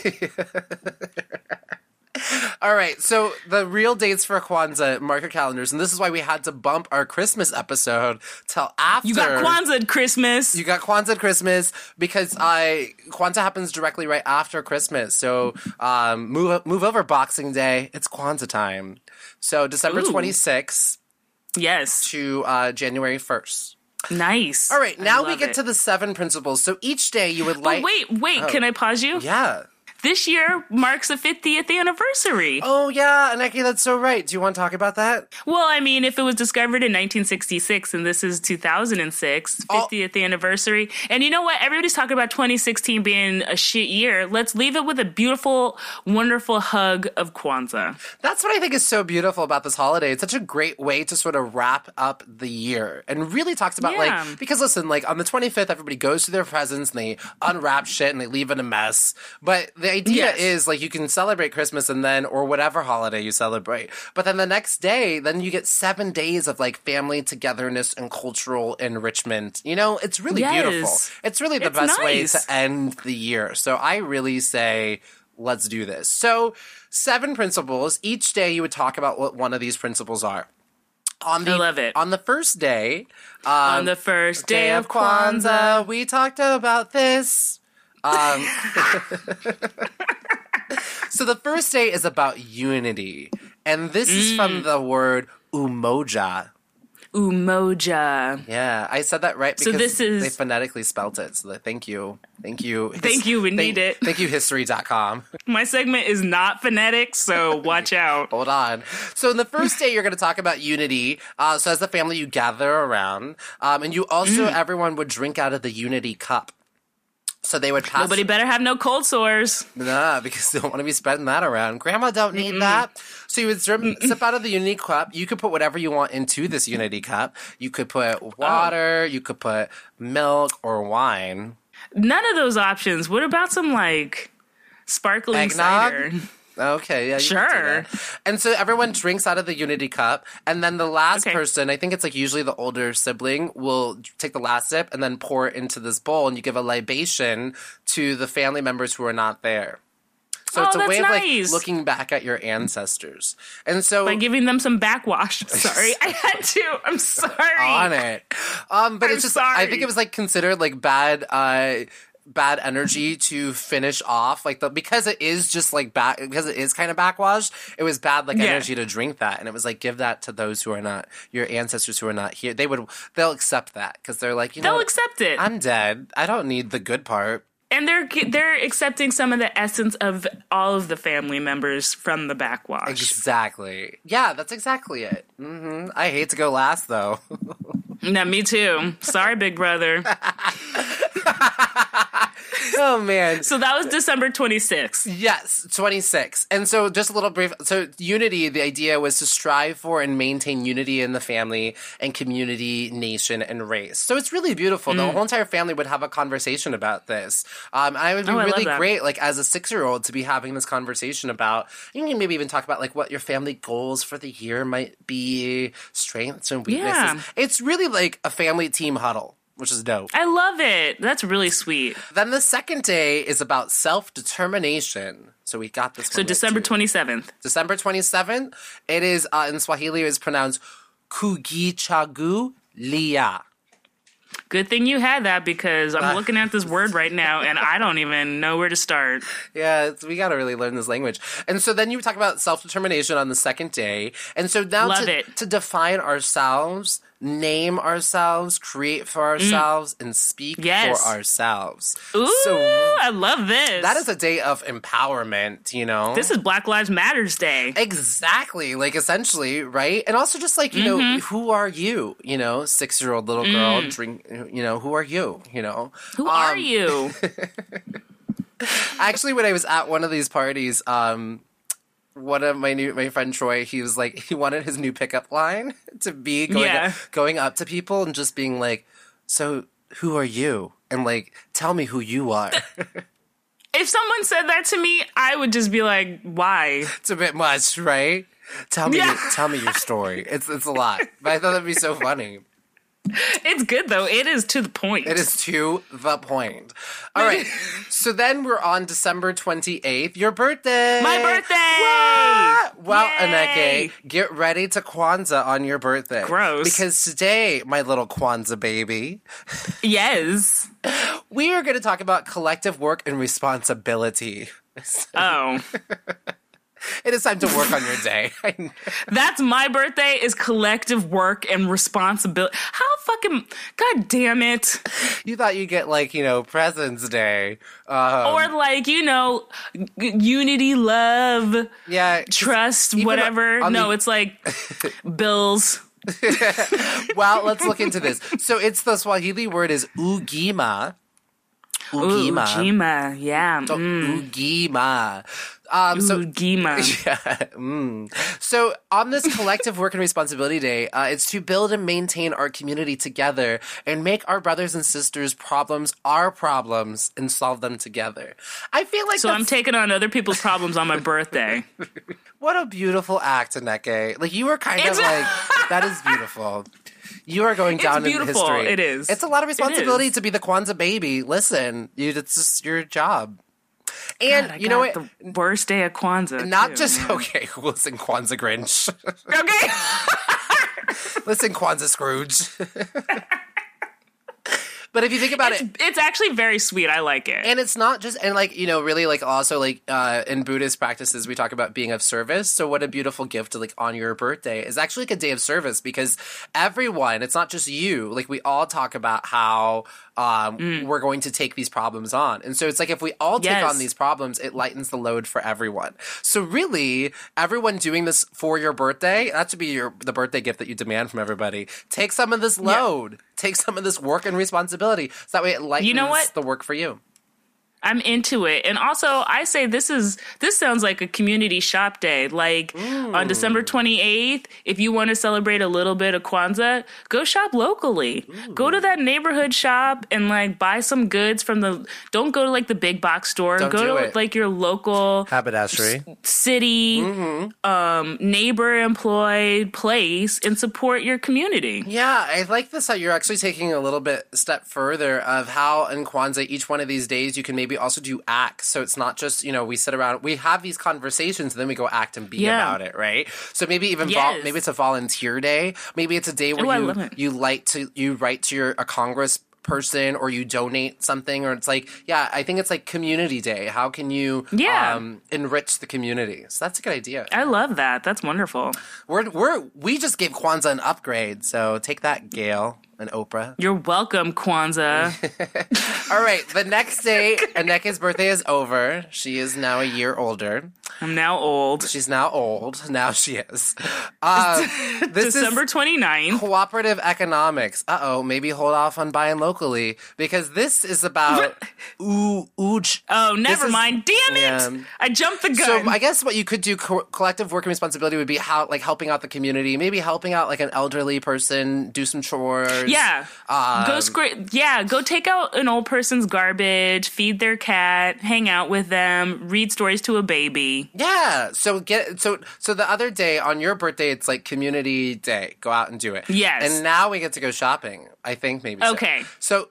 All right, so the real dates for Kwanzaa, mark your calendars, and this is why we had to bump our Christmas episode till after. You got Kwanzaa Christmas. You got Kwanzaa Christmas because Kwanzaa happens directly right after Christmas. So move over Boxing Day. It's Kwanzaa time. So December 26th. Yes. To January 1st. Nice. All right, now we get to the 7 principles. So each day you would like... Wait, can I pause you? Yeah. This year marks the 50th anniversary. Oh, yeah, Aneki, that's so right. Do you want to talk about that? Well, I mean, if it was discovered in 1966 and this is 2006, 50th anniversary. And you know what? Everybody's talking about 2016 being a shit year. Let's leave it with a beautiful, wonderful hug of Kwanzaa. That's what I think is so beautiful about this holiday. It's such a great way to sort of wrap up the year and really talks about, because listen, on the 25th, everybody goes to their presents and they unwrap shit and they leave it a mess. But the idea is you can celebrate Christmas and then, or whatever holiday you celebrate, but then the next day, then you get 7 days of family togetherness and cultural enrichment. It's really beautiful. It's really the best way to end the year. So I really say, let's do this. So 7 principles. Each day you would talk about what one of these principles are. I love it. On the first day, on the first day of Kwanzaa, we talked about this. So the first day is about unity, and this is from the word umoja. Umoja. Yeah, I said that right because they phonetically spelt it. So thank you. We need it. Thank you, history.com. My segment is not phonetic, so watch out. Hold on. So in the first day, you're going to talk about unity. So as a family, you gather around, and you also, everyone would drink out of the unity cup. So they would pass... Nobody better have no cold sores. Nah, because they don't want to be spreading that around. Grandma don't need that. So you would sip out of the unity cup. You could put whatever you want into this unity cup. You could put water. You could put milk or wine. None of those options. What about some like sparkling eggnog? cider? Okay, yeah, you sure. can do that. And so everyone drinks out of the Unity cup, and then the last person, I think it's like usually the older sibling, will take the last sip and then pour it into this bowl, and you give a libation to the family members who are not there. So it's a way of like looking back at your ancestors. And so by giving them some backwash. Sorry, I had to. I'm sorry. On it. But it's just sorry. I think it was like considered like bad energy to finish off because it is just like because it is kind of backwash. It was bad energy to drink that, and it was like give that to those who are not your ancestors who are not here. They'll accept that because they're like they'll accept it. I'm dead. I don't need the good part. And they're accepting some of the essence of all of the family members from the backwash. Exactly. Yeah, that's exactly it. Mm-hmm. I hate to go last though. No, me too. Sorry, big brother. Oh, man. So that was December 26th. Yes, 26th. And so just a little brief. So unity, the idea was to strive for and maintain unity in the family and community, nation, and race. So it's really beautiful. The whole entire family would have a conversation about this. I would be really great, like as a 6-year-old, to be having this conversation about, you can maybe even talk about like what your family goals for the year might be, strengths and weaknesses. Yeah. It's really like a family team huddle, which is dope. I love it. That's really sweet. Then the second day is about self-determination. So we got this one. So December 27th. December 27th. It is, in Swahili, it's pronounced Kugichagulia. Good thing you had that because I'm looking at this word right now and I don't even know where to start. Yeah, we got to really learn this language. And so then you talk about self-determination on the second day. And so now to define ourselves, name ourselves, create for ourselves, and speak for ourselves. Ooh, so, I love this. That is a day of empowerment, you know? This is Black Lives Matter's Day. Exactly. Like, essentially, right? And also just like, you know, who are you? You know, 6-year-old little girl, who are you? You know? Who are you? Actually, when I was at one of these parties, one of my friend Troy, he was like, he wanted his new pickup line to be going up to people and just being like, so who are you? And like, tell me who you are. If someone said that to me, I would just be like, why? It's a bit much, right? Tell me your story. It's a lot. But I thought that'd be so funny. It's good, though. It is to the point. It is to the point. All right. So then we're on December 28th. Your birthday. My birthday. What? Well, Aneke, get ready to Kwanzaa on your birthday. Gross. Because today, my little Kwanzaa baby. Yes. We are going to talk about collective work and responsibility. Oh. It is time to work on your day. That's my birthday, is collective work and responsibility. How fucking... God damn it. You thought you'd get, like, President's Day. Or, like, unity, love, trust, whatever. No, it's like bills. Well, let's look into this. So it's the Swahili word is ugima. Ugima, yeah. So, ugima. So on this collective work and responsibility day, it's to build and maintain our community together and make our brothers and sisters' problems our problems and solve them together. I feel like I'm taking on other people's problems on my birthday. What a beautiful act, Aneke. Like, you were kind of like, that is beautiful. You are going down in history. It is. It's a lot of responsibility to be the Kwanzaa baby. Listen, it's just your job. And God, you know what? The worst day of Kwanzaa. Not just listen, Kwanzaa Grinch. Okay. Listen, Kwanzaa Scrooge. But if you think about it's actually very sweet. I like it. And it's not just, and like, really like also like in Buddhist practices, we talk about being of service. So what a beautiful gift to like on your birthday is actually like a day of service, because everyone, it's not just you, like we all talk about how we're going to take these problems on. And so it's like, if we all take on these problems, it lightens the load for everyone. So really, everyone doing this for your birthday, that should be the birthday gift that you demand from everybody. Take some of this load. Take some of this work and responsibility. So that way it lightens the work for you. I'm into it. And also, I say this sounds like a community shop day. Like on December 28th, if you want to celebrate a little bit of Kwanzaa, go shop locally. Go to that neighborhood shop and like buy some goods don't go to like the big box store. Go to like your local haberdashery, city, neighbor employed place and support your community. Yeah, I like this how you're actually taking a little bit step further of how in Kwanzaa each one of these days you can maybe also do acts. So it's not just, we sit around, we have these conversations and then we go act and be about it, right? So maybe even maybe it's a volunteer day. Maybe it's a day where you write to a Congress person or you donate something, or it's like, I think it's like community day. How can you enrich the community? So that's a good idea. I love that. That's wonderful. We just gave Kwanzaa an upgrade, so take that, Gail and Oprah. You're welcome, Kwanzaa. All right, the next day, Aneka's birthday is over. She is now a year older. I'm now old. She's now old. Now she is. This December 29th. Cooperative economics. Maybe hold off on buying locally, because this is about never mind. Damn it! Yeah. I jumped the gun. So I guess what you could do, collective working responsibility, would be helping out the community, maybe helping out like an elderly person, do some chores. Yeah. Go take out an old person's garbage, feed their cat, hang out with them, read stories to a baby. Yeah. So the other day on your birthday, it's like community day. Go out and do it. Yes. And now we get to go shopping. I think maybe. Okay. So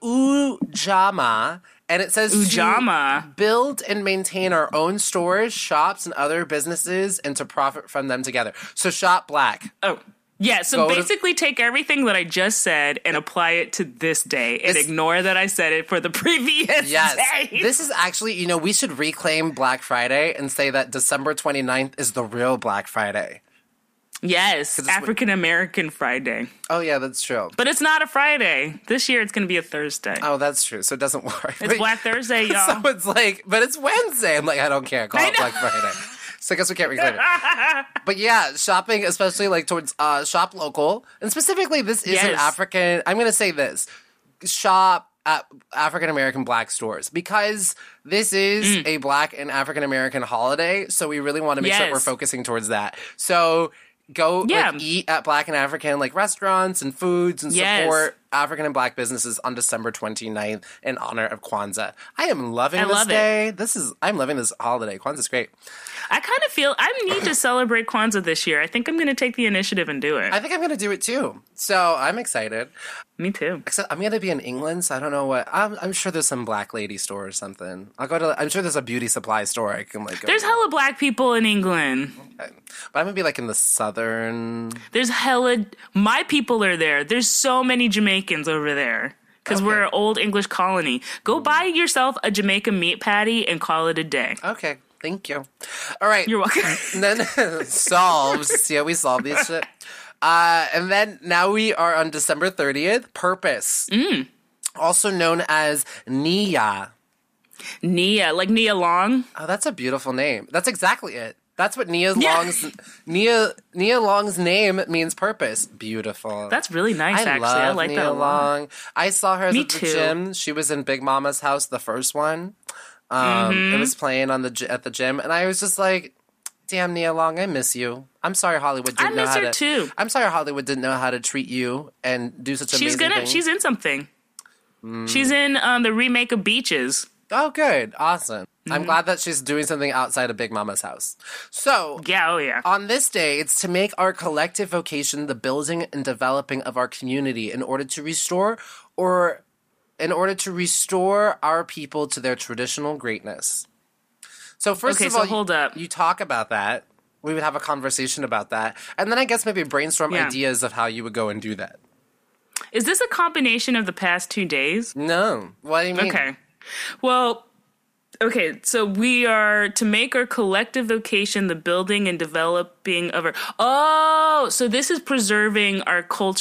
Ujamaa. And it says Ujamaa. To build and maintain our own stores, shops, and other businesses, and to profit from them together. So shop black. Oh. Yeah, so basically take everything that I just said and apply it to this day and ignore that I said it for the previous day. This is actually, we should reclaim Black Friday and say that December 29th is the real Black Friday. Yes, African American Friday. Oh, yeah, that's true. But it's not a Friday. This year it's going to be a Thursday. Oh, that's true. So it doesn't work. It's Black Thursday, y'all. So it's like, but it's Wednesday. I'm like, I don't care. Call it Black Friday. So I guess we can't reclaim it. But yeah, shopping, especially like towards shop local. And specifically, this is an African, I'm going to say this, shop at African-American black stores, because this is a black and African-American holiday. So we really want to make sure we're focusing towards that. So go eat at black and African restaurants and foods and support African and black businesses on December 29th in honor of Kwanzaa. I am loving this day. I'm loving this holiday. Kwanzaa's great. I kind of feel I need to celebrate Kwanzaa this year. I think I'm going to take the initiative and do it. I think I'm going to do it too. So I'm excited. Me too. Except I'm going to be in England, so I don't know what. I'm sure there's some black lady store or something. I'm sure there's a beauty supply store I can go. There's hella black people in England. Okay. But I'm going to be in the southern. There's hella. My people are there. There's so many Jamaicans over there. Because we're an old English colony. Go buy yourself a Jamaican meat patty and call it a day. Okay. Thank you. All right. You're welcome. And then solves. See how we solve these shit? And then now we are on December 30th. Purpose. Also known as Nia. Nia, like Nia Long? Oh, that's a beautiful name. That's exactly it. That's what Nia Long's name means, purpose. Beautiful. That's really nice, actually. I like Nia that a lot. Long. I saw her at the gym. She was in Big Mama's house, the first one. It was playing at the gym, and I was just like, damn, Nia Long, I miss you. I'm sorry Hollywood didn't know how to... I miss her, too. I'm sorry Hollywood didn't know how to treat you and do such amazing things. She's in something. She's in the remake of Beaches. Oh, good. Awesome. I'm glad that she's doing something outside of Big Mama's house. So, on this day, it's to make our collective vocation the building and developing of our community in order to restore our people to their traditional greatness. So first of all, hold up. You talk about that. We would have a conversation about that. And then I guess maybe brainstorm ideas of how you would go and do that. Is this a combination of the past 2 days? No. What do you mean? Okay. Well, okay, so we are to make our collective vocation the building and developing of our... Oh, so this is preserving our cultural.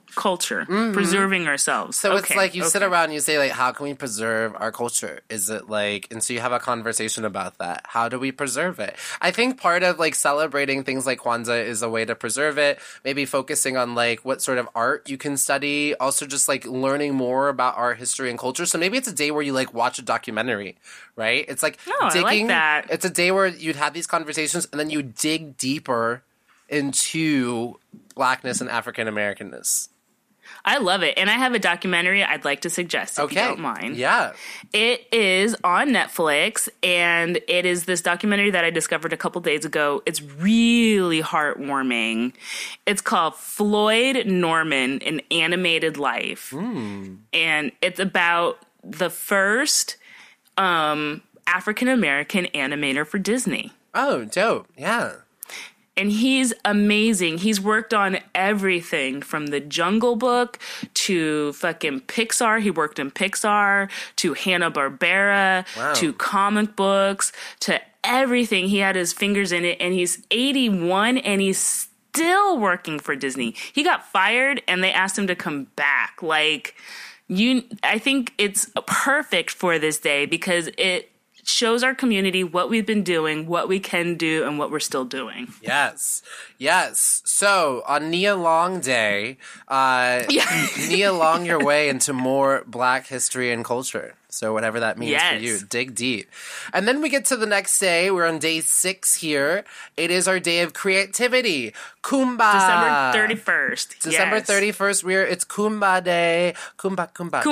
culture, preserving ourselves. So it's like you sit around and you say, like, how can we preserve our culture? Is it like, and so you have a conversation about that. How do we preserve it? I think part of like celebrating things like Kwanzaa is a way to preserve it. Maybe focusing on like what sort of art you can study. Also just like learning more about our history and culture. So maybe it's a day where you like watch a documentary, right? It's like digging. I like that. It's a day where you'd have these conversations and then you dig deeper into Blackness and African Americanness. I love it. And I have a documentary I'd like to suggest, if you don't mind. Yeah. It is on Netflix, and it is this documentary that I discovered a couple days ago. It's really heartwarming. It's called Floyd Norman, An Animated Life. And it's about the first African-American animator for Disney. Oh, dope. Yeah. And he's amazing. He's worked on everything from the Jungle Book to fucking Pixar. He worked in Pixar to Hanna-Barbera to comic books to everything. He had his fingers in it. And he's 81 and he's still working for Disney. He got fired and they asked him to come back. Like, I think it's perfect for this day because it shows our community what we've been doing, what we can do, and what we're still doing. Yes. So, on Nia Long Day, Nia Long your way into more Black history and culture. So whatever that means for you, dig deep. And then we get to the next day. We're on day 6 here. It is our day of creativity. Kumba. December 31st. December 31st. It's Kumba Day. Kumba.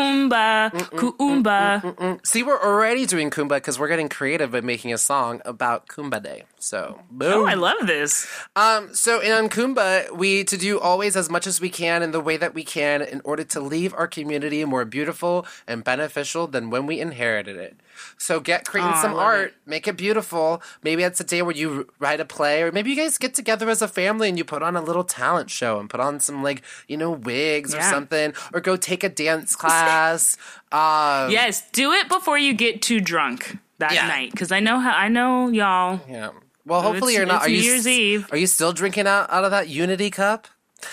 Kuumba. See, we're already doing Kumba because we're getting creative by making a song about Kumba Day. So, boom. Oh, I love this. So in Kumba, we to do always as much as we can in the way that we can in order to leave our community more beautiful and beneficial than when we inherited it. So creating some art, make it beautiful. Maybe it's a day where you write a play, or maybe you guys get together as a family and you put on a little talent show and put on some wigs or something, or go take a dance class. Yes, do it before you get too drunk that night, because I know y'all. Yeah. Well, hopefully you're not. It's New Year's Eve. Are you still drinking out of that Unity cup?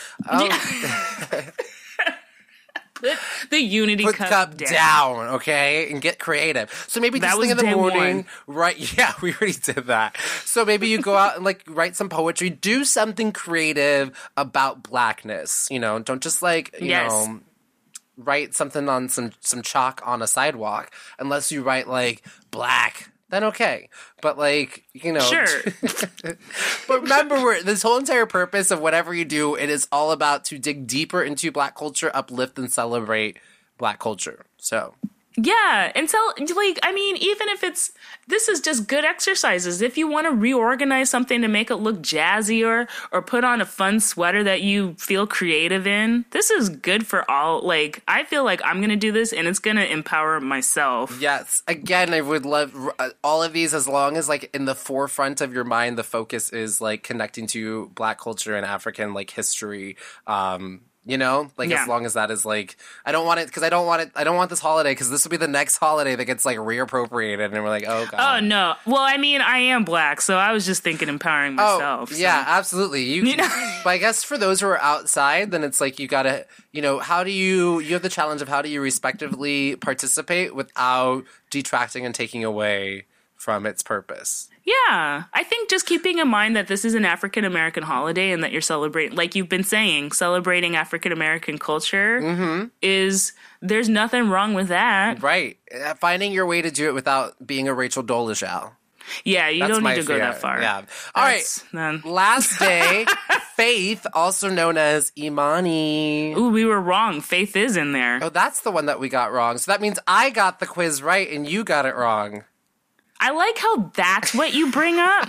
Put the Unity cup down, okay, and get creative. So maybe just think in the morning, right? Yeah, we already did that. So maybe you go out and write some poetry, do something creative about Blackness. Don't just write something on some chalk on a sidewalk. Unless you write black, then okay. But sure. But remember, this whole entire purpose of whatever you do, it is all about to dig deeper into Black culture, uplift and celebrate Black culture. So. Yeah, and so, even if this is just good exercises. If you want to reorganize something to make it look jazzier or put on a fun sweater that you feel creative in, this is good for all. I feel like I'm going to do this and it's going to empower myself. Yes. Again, I would love all of these as long as, in the forefront of your mind, the focus is, connecting to Black culture and African, history, as long as that is I don't want this holiday because this will be the next holiday that gets reappropriated and we're oh god. Oh no. Well, I am Black, so I was just thinking empowering myself. Oh, yeah, absolutely. But I guess for those who are outside, then it's you gotta, how do you have the challenge of how do you respectively participate without detracting and taking away from its purpose? Yeah, I think just keeping in mind that this is an African-American holiday and that you're celebrating, like you've been saying, celebrating African-American culture there's nothing wrong with that. Right. Finding your way to do it without being a Rachel Dolezal. Yeah, you don't need to go that far. Yeah. All right. Last day, Faith, also known as Imani. Ooh, we were wrong. Faith is in there. Oh, that's the one that we got wrong. So that means I got the quiz right and you got it wrong. I like how that's what you bring up.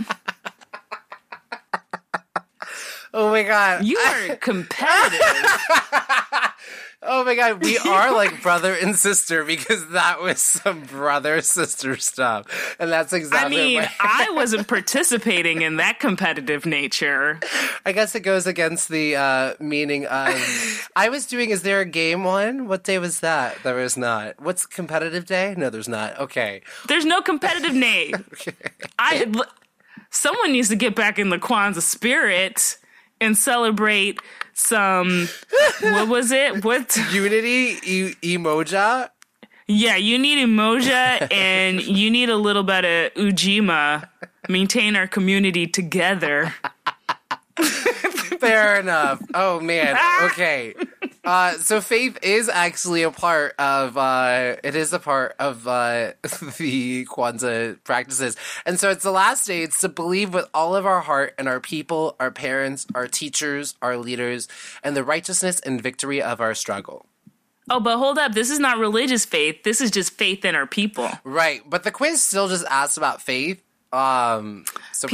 Oh my god. You are competitive. Oh my god, we are brother and sister because that was some brother-sister stuff. And that's exactly I wasn't participating in that competitive nature. I guess it goes against the meaning of... I was doing, is there a game one? What day was that? There was not. What's competitive day? No, there's not. Okay. There's no competitive day. Okay. Someone needs to get back in the Kwanzaa spirit and celebrate some, what was it? What? Unity, Emoja. Yeah, you need Emoja and you need a little bit of Ujima. Maintain our community together. Fair enough. Oh, man. Okay. So faith is actually a part of, the Kwanzaa practices. And so it's the last day. It's to believe with all of our heart in our people, our parents, our teachers, our leaders, and the righteousness and victory of our struggle. Oh, but hold up. This is not religious faith. This is just faith in our people. Right. But the quiz still just asked about faith. So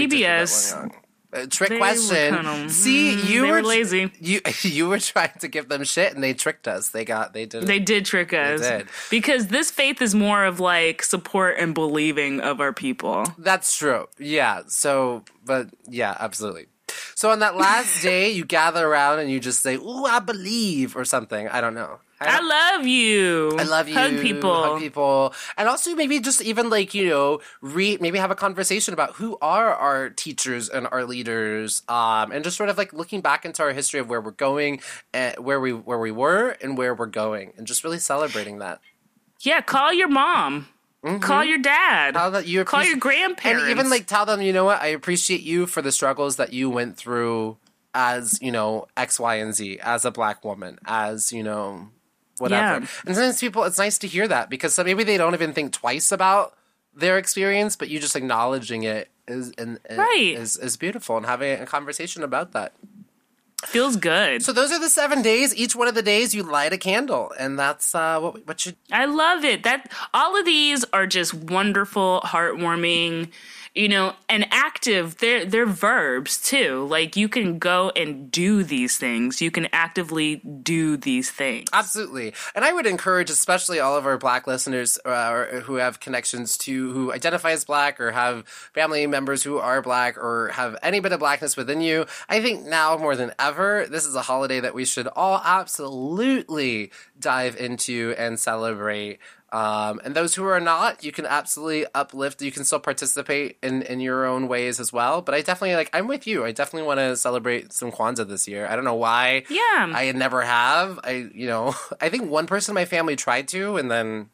PBS. Trick question. See, you were lazy. You were trying to give them shit, and they tricked us. They did trick us. They did. Because this faith is more of like support and believing of our people. That's true. Yeah. So, but yeah, absolutely. So on that last day, you gather around and you just say, "Ooh, I believe," or something. I don't know. I love you. I love you. Hug people. And also maybe just even like, maybe have a conversation about who are our teachers and our leaders. And just sort of like looking back into our history of where we're going, where we were and where we're going, and just really celebrating that. Yeah. Call your mom. Mm-hmm. Call your dad. Call your grandparents. And even like tell them, you know what? I appreciate you for the struggles that you went through as, X, Y, and Z, as a Black woman, as, whatever. Yeah. And sometimes it's nice to hear that because maybe they don't even think twice about their experience, but you just acknowledging it is beautiful, and having a conversation about that. Feels good. So those are the 7 days. Each one of the days you light a candle, and that's what you... I love it. All of these are just wonderful, heartwarming, and active. They're verbs too. Like you can go and do these things. You can actively do these things. Absolutely. And I would encourage, especially all of our Black listeners who have connections who identify as Black or have family members who are Black or have any bit of Blackness within you. I think now more than ever, this is a holiday that we should all absolutely dive into and celebrate. And those who are not, you can absolutely uplift. You can still participate in your own ways as well. But I definitely, I'm with you. I definitely want to celebrate some Kwanzaa this year. I don't know why. Yeah. I never have. I think one person in my family tried to, and then...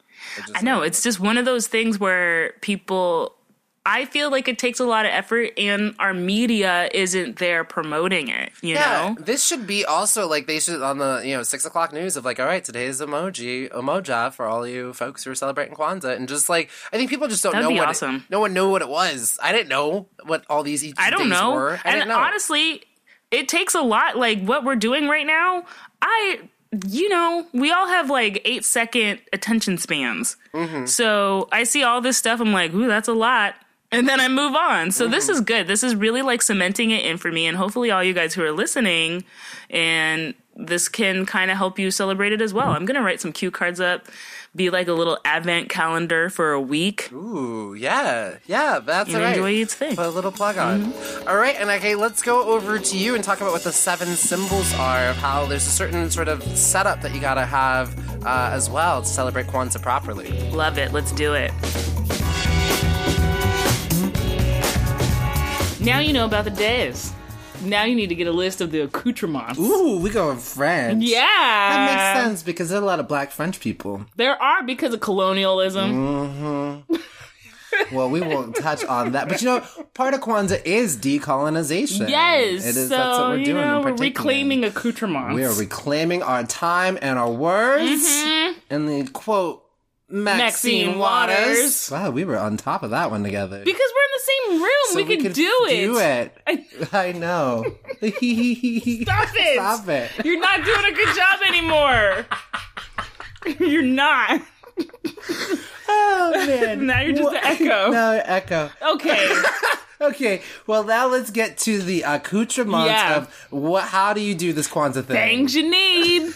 I know. It's just one of those things where people... I feel like it takes a lot of effort, and our media isn't there promoting it, you know? This should be also, they should, on the, 6 o'clock news of, all right, today's Umoja for all you folks who are celebrating Kwanzaa, and just, I think people just don't know what awesome. No one knew what it was. I didn't know what all these days were. I didn't know. Honestly, it takes a lot, what we're doing right now, we all have 8-second attention spans. Mm-hmm. So I see all this stuff, I'm like, ooh, that's a lot. And then I move on. So this is good. This is really cementing it in for me. And hopefully all you guys who are listening, and this can kind of help you celebrate it as well. I'm going to write some cue cards up, be a little advent calendar for a week. Ooh, yeah. Yeah, that's right. Enjoy each thing. Put a little plug on. Mm-hmm. All right, and okay, let's go over to you and talk about what the 7 symbols are, of how there's a certain sort of setup that you got to have as well to celebrate Kwanzaa properly. Love it. Let's do it. Now you know about the days. Now you need to get a list of the accoutrements. Ooh, we go in French. Yeah. That makes sense because there are a lot of Black French people. There are, because of colonialism. Mm-hmm. Well, we won't touch on that. But part of Kwanzaa is decolonization. Yes. It is, that's what we're doing. We're reclaiming accoutrements. We are reclaiming our time and our words. Mm-hmm. And the quote, Maxine Waters. Wow, we were on top of that one together. Because we're in the same room. So we can do it. I know. Stop it. Stop it. You're not doing a good job anymore. You're not. Oh, man. Now you're just an echo. No, echo. Okay. Okay, well, now let's get to the accoutrements of how do you do this Kwanzaa thing? Things you need.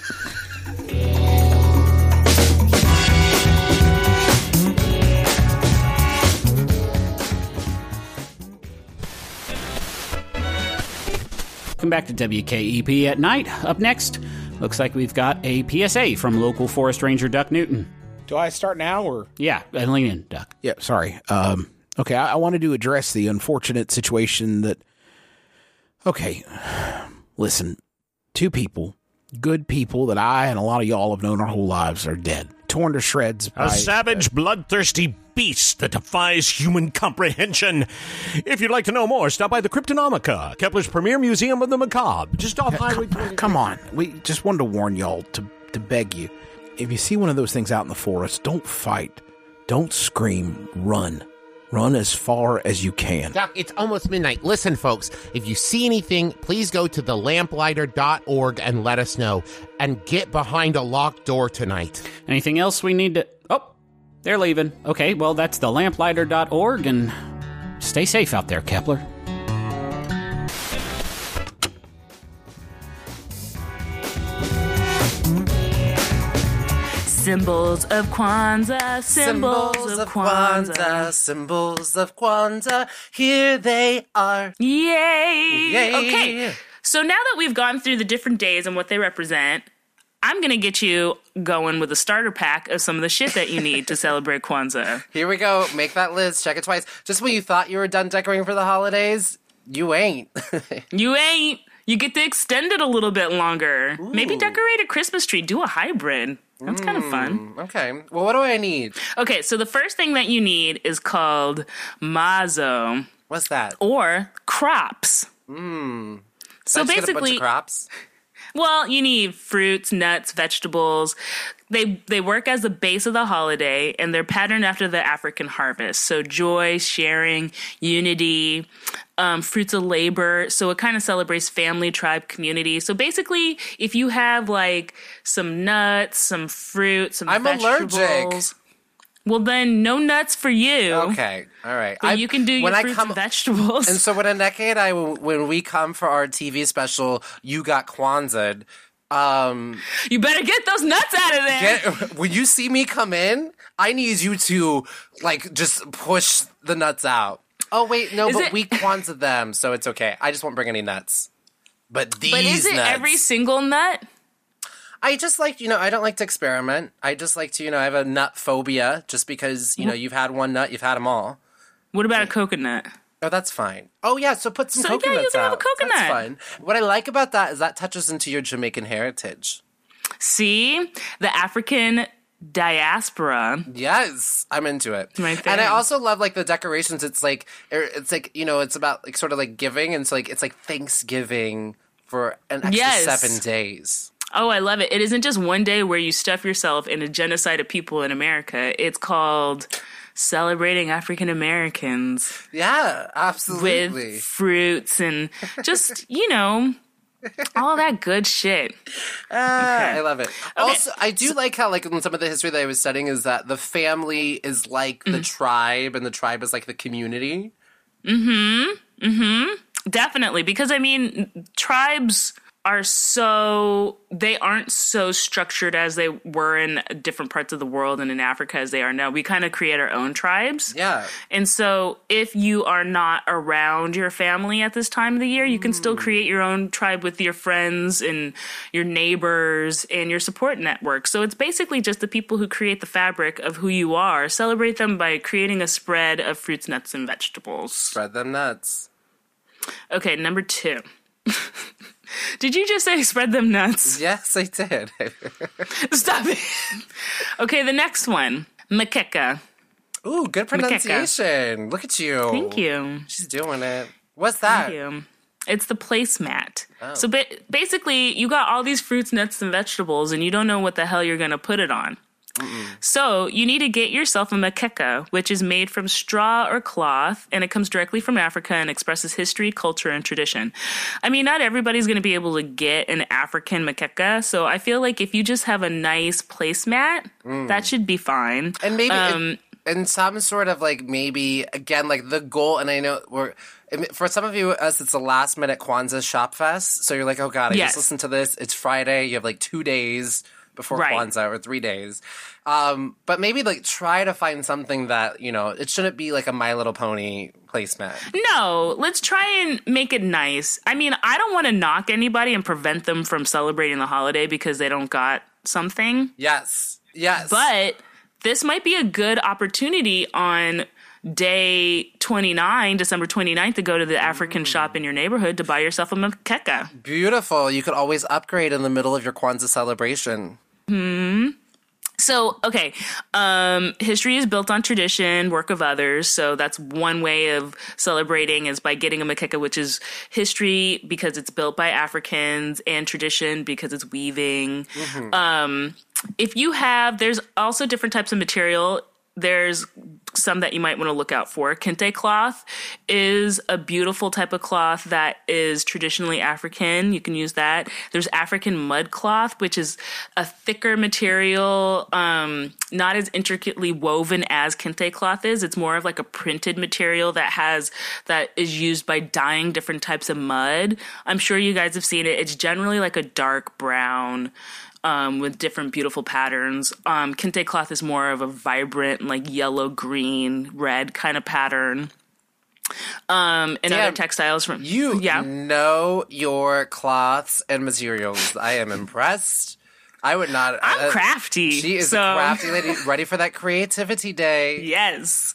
Welcome back to WKEP at Night. Up next, looks like we've got a PSA from local forest ranger Duck Newton. Do I start now, or? Yeah, lean in, Duck. Yeah, sorry. Okay, I wanted to address the unfortunate situation that Okay, listen, 2 people, good people that I and a lot of y'all have known our whole lives are dead. Torn to shreds by... A savage, bloodthirsty beast that defies human comprehension. If you'd like to know more, stop by the Cryptonomica, Kepler's premier museum of the macabre, just off Highway 20. Come on, we just wanted to warn y'all, to beg you. If you see one of those things out in the forest, don't fight. Don't scream. Run. Run as far as you can. Doc, it's almost midnight. Listen, folks, if you see anything, please go to thelamplighter.org and let us know. And get behind a locked door tonight. Anything else we need to... Oh, they're leaving. Okay, well, that's thelamplighter.org, and stay safe out there, Kepler. Symbols of Kwanzaa, symbols of Kwanzaa, symbols of Kwanzaa, here they are. Yay! Yay! Okay, so now that we've gone through the different days and what they represent, I'm going to get you going with a starter pack of some of the shit that you need to celebrate Kwanzaa. Here we go. Make that list. Check it twice. Just when you thought you were done decorating for the holidays, you ain't. You ain't. You get to extend it a little bit longer. Ooh. Maybe decorate a Christmas tree. Do a hybrid. That's kind of fun. Okay. Well, what do I need? Okay, so the first thing that you need is called mazo. What's that? Or crops. So basically, get a bunch of crops? Well, you need fruits, nuts, vegetables. They work as the base of the holiday, and they're patterned after the African harvest. So joy, sharing, unity, fruits of labor. So it kind of celebrates family, tribe, community. So basically, if you have like some nuts, some fruit, some vegetables. I'm allergic. Well, then no nuts for you. Okay. All right. But you can do your fruits and vegetables. And so when Aneka and I, when we come for our TV special, You Got Kwanzaa, you better get those nuts out of there. When you see me come in, I need you to, like, just push the nuts out. Oh, wait, no, we Kwanzaa them, so it's okay. I just won't bring any nuts. But these nuts. But is it every single nut? I just like, I don't like to experiment. I just like to, I have a nut phobia just because, you've had one nut, you've had them all. What about a coconut? Oh, that's fine. Oh, yeah, so put some coconuts out. Yeah, you can have a coconut. That's fine. What I like about that is that touches into your Jamaican heritage. See? The African diaspora. Yes, I'm into it. My thing. And I also love, like, the decorations. It's like, it's about, like, sort of, like, giving. And it's like Thanksgiving for an extra 7 days. Oh, I love it. It isn't just one day where you stuff yourself in a genocide of people in America. It's called Celebrating African Americans. Yeah, absolutely. With fruits and just, all that good shit. Okay. I love it. Okay. Also, I do like how, like, in some of the history that I was studying is that the family is like the tribe and the tribe is like the community. Definitely. Because, tribes they aren't so structured as they were in different parts of the world and in Africa as they are now. We kind of create our own tribes. Yeah. And so if you are not around your family at this time of the year, you can still create your own tribe with your friends and your neighbors and your support network. So it's basically just the people who create the fabric of who you are. Celebrate them by creating a spread of fruits, nuts, and vegetables. Spread them nuts. Okay, number 2. Did you just say spread them nuts? Yes, I did. Stop it. Okay, the next one. Makeka. Ooh, good pronunciation. Makeka. Look at you. Thank you. She's doing it. What's that? Thank you. It's the placemat. Oh. So basically, you got all these fruits, nuts, and vegetables, and you don't know what the hell you're going to put it on. So you need to get yourself a makeka, which is made from straw or cloth, and it comes directly from Africa and expresses history, culture, and tradition. Not everybody's going to be able to get an African makeka, so I feel like if you just have a nice placemat, that should be fine. And maybe and some sort of, like, maybe, again, like, the goal, and I know for some of you, it's the last minute Kwanzaa shop fest, so you're like, oh God, I just listened to this, it's Friday, you have, like, 2 days before Kwanzaa, or 3 days. But maybe, like, try to find something that, it shouldn't be like a My Little Pony placemat. No, let's try and make it nice. I don't want to knock anybody and prevent them from celebrating the holiday because they don't got something. Yes. But this might be a good opportunity on day 29, December 29th, to go to the African shop in your neighborhood to buy yourself a mkeka. Beautiful. You could always upgrade in the middle of your Kwanzaa celebration. So, okay, history is built on tradition, work of others. So that's one way of celebrating is by getting a mkeka, which is history because it's built by Africans, and tradition because it's weaving. If you have, there's also different types of material. There's some that you might want to look out for. Kente cloth is a beautiful type of cloth that is traditionally African. You can use that. There's African mud cloth, which is a thicker material, not as intricately woven as kente cloth is. It's more of like a printed material that is used by dyeing different types of mud. I'm sure you guys have seen it. It's generally like a dark brown, with different beautiful patterns. Kente cloth is more of a vibrant, like yellow, green, red kind of pattern. And other textiles from you know your cloths and materials. I am impressed. I would not. I'm crafty. She is a crafty lady, ready for that creativity day. Yes.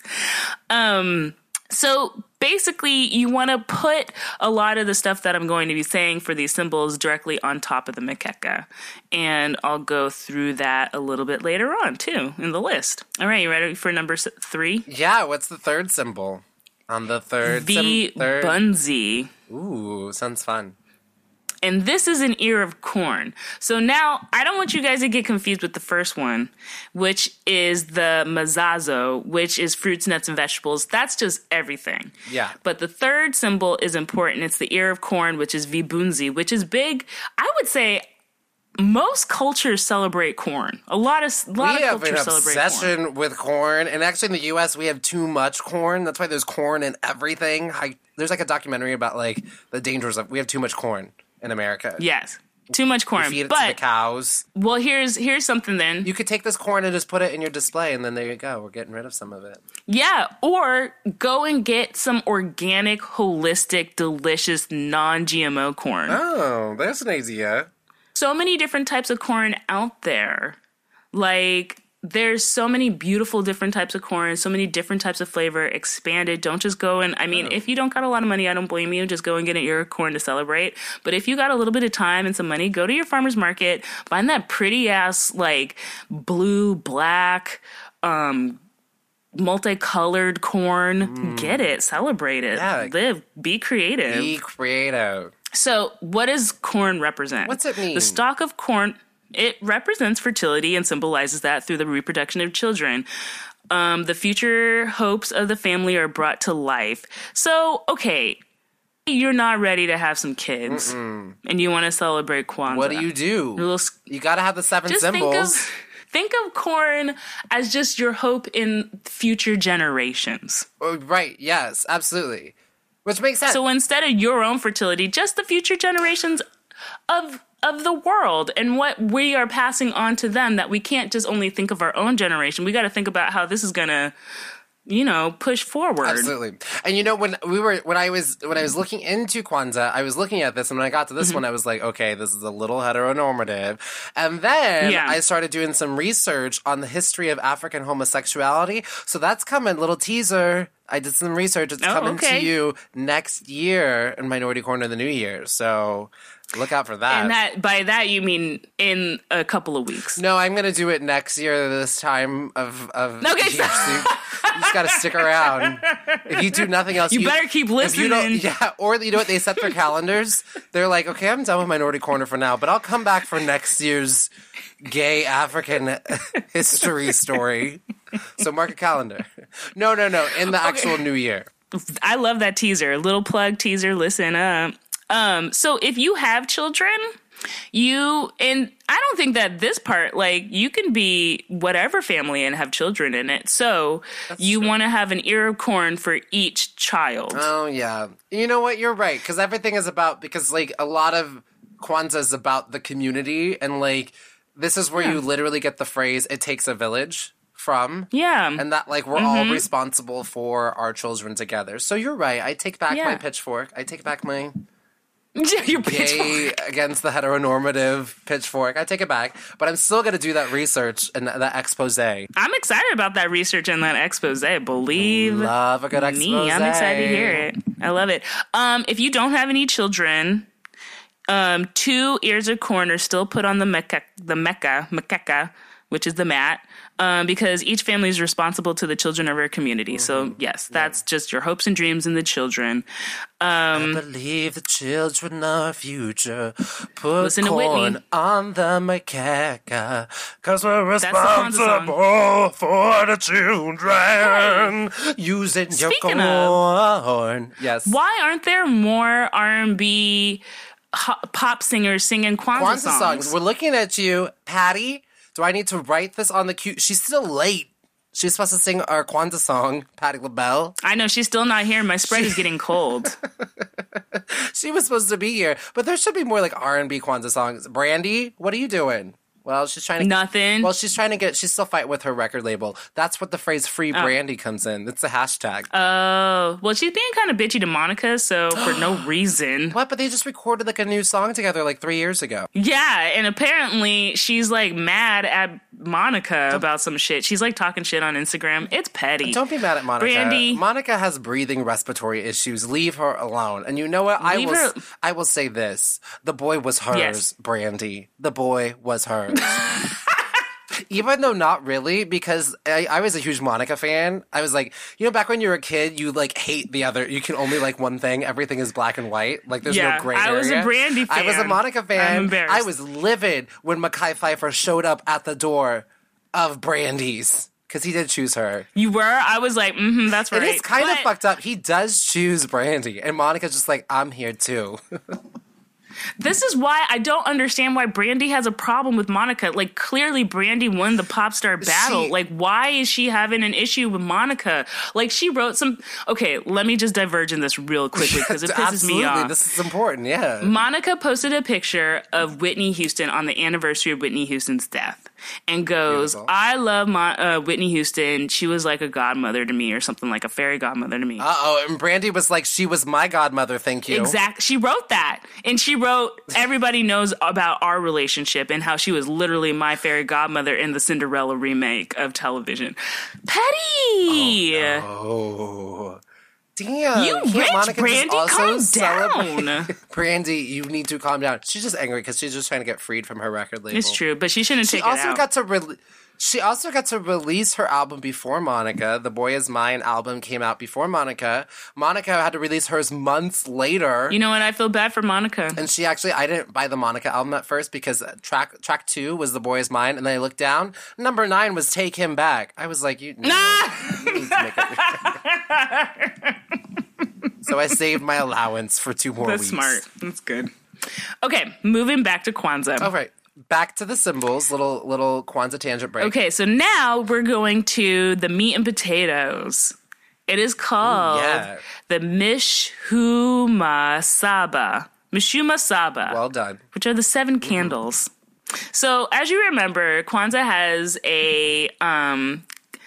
So basically, you want to put a lot of the stuff that I'm going to be saying for these symbols directly on top of the mkeka. And I'll go through that a little bit later on, too, in the list. All right, you ready for number 3? Yeah, what's the third symbol? On the third bunzi. Ooh, sounds fun. And this is an ear of corn. So now, I don't want you guys to get confused with the first one, which is the mazazo, which is fruits, nuts, and vegetables. That's just everything. Yeah. But the third symbol is important. It's the ear of corn, which is vibunzi, which is big. I would say most cultures celebrate corn. A lot of cultures celebrate corn. We have an obsession with corn. And actually in the U.S., we have too much corn. That's why there's corn in everything. There's like a documentary about like the dangers of we have too much corn in America. Yes. Too much corn. You feed it to the cows. Well, here's something then. You could take this corn and just put it in your display, and then there you go. We're getting rid of some of it. Yeah, or go and get some organic, holistic, delicious, non-GMO corn. Oh, that's an idea. So many different types of corn out there. Like, there's so many beautiful different types of corn, so many different types of flavor, expanded. Don't just go and, if you don't got a lot of money, I don't blame you. Just go and get an ear of corn to celebrate. But if you got a little bit of time and some money, go to your farmer's market, find that pretty ass, like, blue, black, multicolored corn. Get it, celebrate it, live, be creative. Be creative. So what does corn represent? What's it mean? The stalk of corn... It represents fertility and symbolizes that through the reproduction of children. The future hopes of the family are brought to life. So, okay, you're not ready to have some kids, and you want to celebrate Kwanzaa. What do? You got to have the 7 symbols. Think of corn as just your hope in future generations. Right, yes, absolutely. Which makes sense. So instead of your own fertility, just the future generations of the world and what we are passing on to them, that we can't just only think of our own generation. We got to think about how this is going to, push forward. Absolutely. And when I was looking into Kwanzaa, I was looking at this, and when I got to this one, I was like, okay, this is a little heteronormative. And then I started doing some research on the history of African homosexuality. So that's coming, little teaser. I did some research. It's coming to you next year in Minority Corner of the New Year. So look out for that. And by that you mean in a couple of weeks. No, I'm going to do it next year this time of okay. year. So you just got to stick around. If you do nothing else, you better keep listening. Or you know what? They set their calendars. They're like, okay, I'm done with Minority Corner for now, but I'll come back for next year's gay African history story. So mark a calendar. No. In the actual new year. I love that teaser. Little plug teaser. Listen up. So if you have children, and I don't think that this part, like, you can be whatever family and have children in it. So you want to have an ear of corn for each child. Oh, yeah. You know what? You're right. Because everything is because, like, a lot of Kwanzaa is about the community. And, like, this is where you literally get the phrase, it takes a village from. Yeah. And that, like, we're all responsible for our children together. So you're right. I take back my pitchfork. I take back my... Your gay against the heteronormative pitchfork. I take it back, but I'm still going to do that research and that expose. I'm excited about that research and that expose. Believe love a good expose. Me, I'm excited to hear it. I love it. If you don't have any children, 2 ears of corn are still put on the mekeka, which is the mat, because each family is responsible to the children of our community. So, yes, that's just your hopes and dreams and the children. I believe the children are our future. Put corn on the mekeka, because we're responsible for the children. Using your corn. Yes. Why aren't there more R&B pop singers singing Kwanzaa songs? We're looking at you, Patty. Do I need to write this on the cue? She's still late. She's supposed to sing our Kwanzaa song, Patti LaBelle. I know, she's still not here. My spread is getting cold. She was supposed to be here, but there should be more like R&B Kwanzaa songs. Brandy, what are you doing? Well, she's trying to... Nothing. Well, she's trying to get... She's still fighting with her record label. That's what the phrase Free Brandy comes in. It's a hashtag. Oh. Well, she's being kind of bitchy to Monica, so for no reason. What? But they just recorded like a new song together like 3 years ago. Yeah, and apparently she's like mad at Monica about some shit. She's like talking shit on Instagram. It's petty. Don't be mad at Monica. Brandy. Monica has breathing respiratory issues. Leave her alone. And you know what? I will say this. The boy was hers, yes. Brandy. The boy was hers. Even though not really, because I was a huge Monica fan. I was like, you know, back when you were a kid, you like hate the other. You can only like one thing. Everything is black and white. Like there's no gray area. I was a Brandy fan. I was a Monica fan. I'm embarrassed. I was livid when Mekhi Phifer showed up at the door of Brandy's. Because he did choose her. You were? I was like, that's right. It is kind of fucked up. He does choose Brandy. And Monica's just like, I'm here too. This is why I don't understand why Brandy has a problem with Monica. Like, clearly Brandy won the pop star battle. Like, why is she having an issue with Monica? Like, she wrote some... Okay, let me just diverge in this real quickly because it pisses me off. This is important, yeah. Monica posted a picture of Whitney Houston on the anniversary of Whitney Houston's death and goes, beautiful. I love Whitney Houston. She was like a godmother to me or something, like a fairy godmother to me. Uh-oh, and Brandy was like, she was my godmother, thank you. Exactly. She wrote that. And she wrote, everybody knows about our relationship and how she was literally my fairy godmother in the Cinderella remake of television. Petty! Oh, no. Damn. You rich, Monica Brandy, calm down. Brandy, you need to calm down. She's just angry because she's just trying to get freed from her record label. It's true, but she shouldn't take it out. She also got to release her album before Monica. The Boy Is Mine album came out before Monica. Monica had to release hers months later. You know what? I feel bad for Monica. And I didn't buy the Monica album at first because track 2 was The Boy Is Mine. And then I looked down. Number 9 was Take Him Back. I was like, you need to make it. So I saved my allowance for 2 more weeks. That's smart. That's good. Okay, moving back to Kwanzaa. All right. Back to the symbols, little Kwanzaa tangent break. Okay, so now we're going to the meat and potatoes. It is called the Mishuma Saba. Well done. Which are the 7 candles. So, as you remember, Kwanzaa has an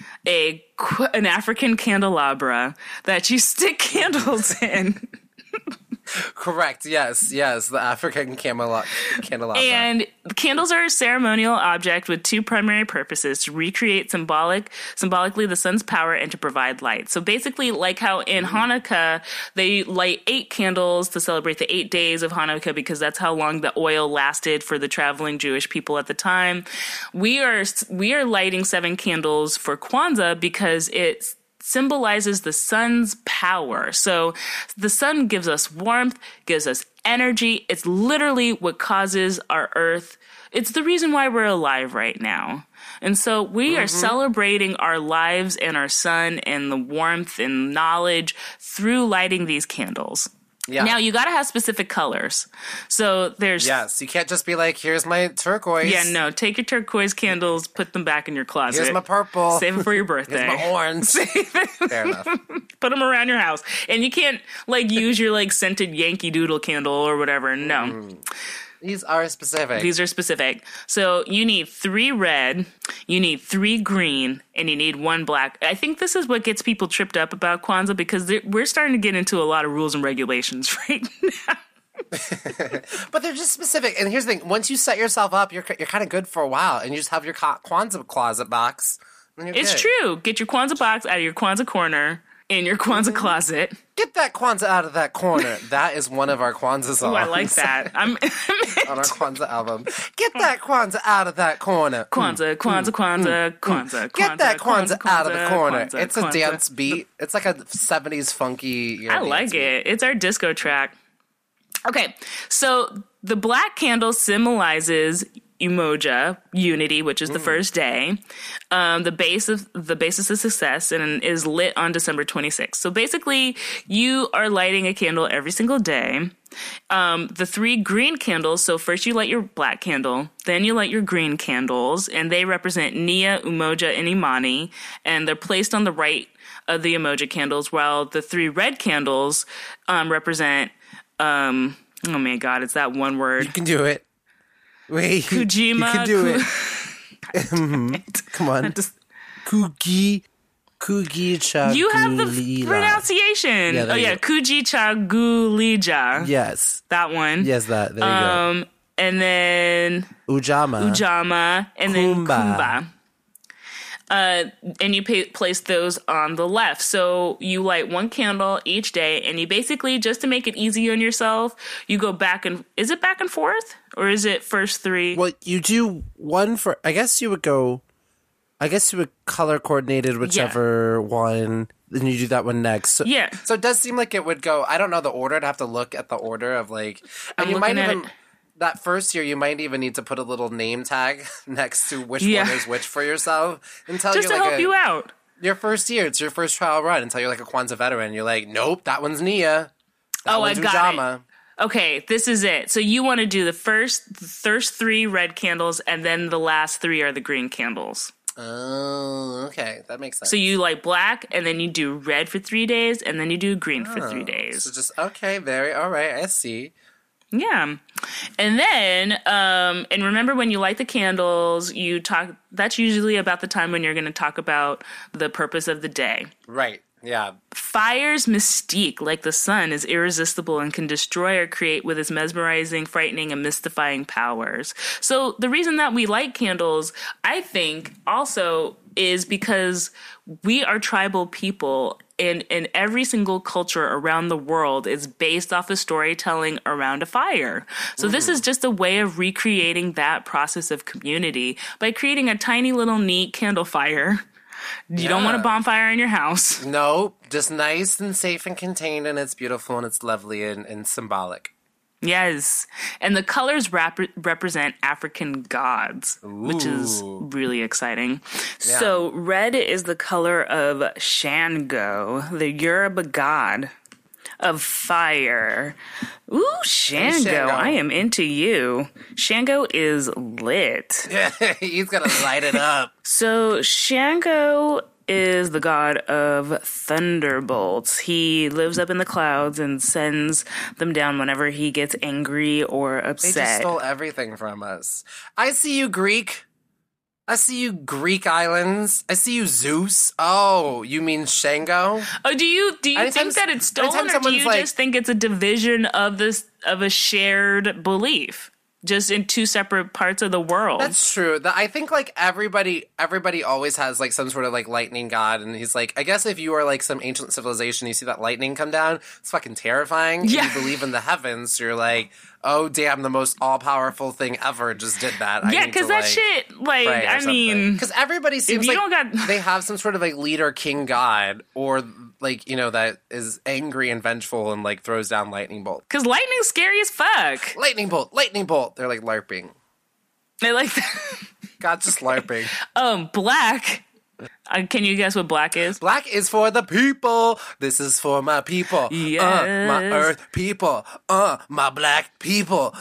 African candelabra that you stick candles in. Correct. Yes. The African candelabra. And candles are a ceremonial object with 2 primary purposes: to recreate symbolically the sun's power and to provide light. So basically, like how in Hanukkah they light 8 candles to celebrate the 8 days of Hanukkah because that's how long the oil lasted for the traveling Jewish people at the time. We are lighting 7 candles for Kwanzaa because it's symbolizes the sun's power. So the sun gives us warmth, gives us energy. It's literally what causes our earth. It's the reason why we're alive right now. And so we are celebrating our lives and our sun and the warmth and knowledge through lighting these candles. Yeah. Now, you got to have specific colors. So there's... Yes, you can't just be like, here's my turquoise. Yeah, no. Take your turquoise candles, put them back in your closet. Here's my purple. Save it for your birthday. Here's my orange. Fair enough. Put them around your house. And you can't, use your, scented Yankee Doodle candle or whatever. No. These are specific. So you need 3 red, you need 3 green, and you need 1 black. I think this is what gets people tripped up about Kwanzaa because we're starting to get into a lot of rules and regulations right now. But they're just specific. And here's the thing. Once you set yourself up, you're kind of good for a while. And you just have your Kwanzaa closet box. It's true. Get your Kwanzaa box out of your Kwanzaa corner in your Kwanzaa closet. Get that Kwanzaa out of that corner. That is one of our Kwanzaa songs. Ooh, I like that. On our Kwanzaa album. Get that Kwanzaa out of that corner. Kwanzaa, Kwanzaa, Kwanzaa, Kwanzaa. Get that Kwanzaa out of the corner. Kwanzaa, It's a dance beat. It's like a 70s funky. I like it. It's our disco track. Okay, so the black candle symbolizes Umoja, unity, which is the first day, the basis of success, and is lit on December 26th. So basically, you are lighting a candle every single day. The 3 green candles, so first you light your black candle, then you light your green candles, and they represent Nia, Umoja, and Imani, and they're placed on the right of the Umoja candles, while the 3 red candles represent, oh my God, it's that one word. You can do it. Wait, Kujima. You can do it. Come on. Kugi Chagulija. You have the pronunciation. Yeah, Kuji Chagulija. Yes. That one. Yes, that. There you go. And then Ujama. And then Kumba. And you place those on the left. So you light one candle each day, and you basically, just to make it easy on yourself, you go back and... Is it back and forth? Or is it first 3? Well, you do one for... I guess you would color coordinated whichever one, then you do that one next. So, yeah. So it does seem like it would go... I don't know the order. I'd have to look at the order of like... And you might even... That first year, you might even need to put a little name tag next to which one is which for yourself. Until just you're to help you out. Your first year, it's your first trial run. Until you're like a Kwanzaa veteran. You're like, nope, that one's Nia. That one's I got Ujama. It. Okay, this is it. So you want to do the first 3 red candles, and then the last 3 are the green candles. Oh, okay. That makes sense. So you light black, and then you do red for 3 days, and then you do green for 3 days. So just, okay, all right, I see. Yeah. And then, and remember when you light the candles, that's usually about the time when you're going to talk about the purpose of the day. Right. Yeah. Fire's mystique, like the sun, is irresistible and can destroy or create with its mesmerizing, frightening, and mystifying powers. So the reason that we light candles, I think, also is because we are tribal people, and every single culture around the world is based off of storytelling around a fire. So this is just a way of recreating that process of community by creating a tiny little neat candle fire. You don't want a bonfire in your house. No, just nice and safe and contained, and it's beautiful and it's lovely and symbolic. Yes. And the colors represent African gods, which is really exciting. Yeah. So red is the color of Shango, the Yoruba god of fire. Ooh, Shango. Hey, I am into you. Shango is lit. Yeah, he's going to light it up. So Shango is the god of thunderbolts. He lives up in the clouds and sends them down whenever he gets angry or upset. They just stole everything from us. I see you, Greek. I see you, Greek islands. I see you, Zeus. Oh, you mean Shango? Oh, do you think that it's stolen, or do you just think it's a division of a shared belief? Just in 2 separate parts of the world. That's true. I think like everybody always has like some sort of like lightning god, and he's like, I guess if you are like some ancient civilization, you see that lightning come down, it's fucking terrifying. Yeah. And you believe in the heavens, so you're like, oh damn, the most all powerful thing ever just did that. Yeah, because that shit, like, I mean, because everybody seems like they have some sort of like leader king god, or like, you know, that is angry and vengeful and like throws down lightning bolt. Because lightning's scary as fuck. Lightning bolt, lightning bolt. They're like LARPing. They like that. God's just LARPing. Black. Can you guess what black is? Black is for the people. This is for my people. Yes. My earth people. My black people.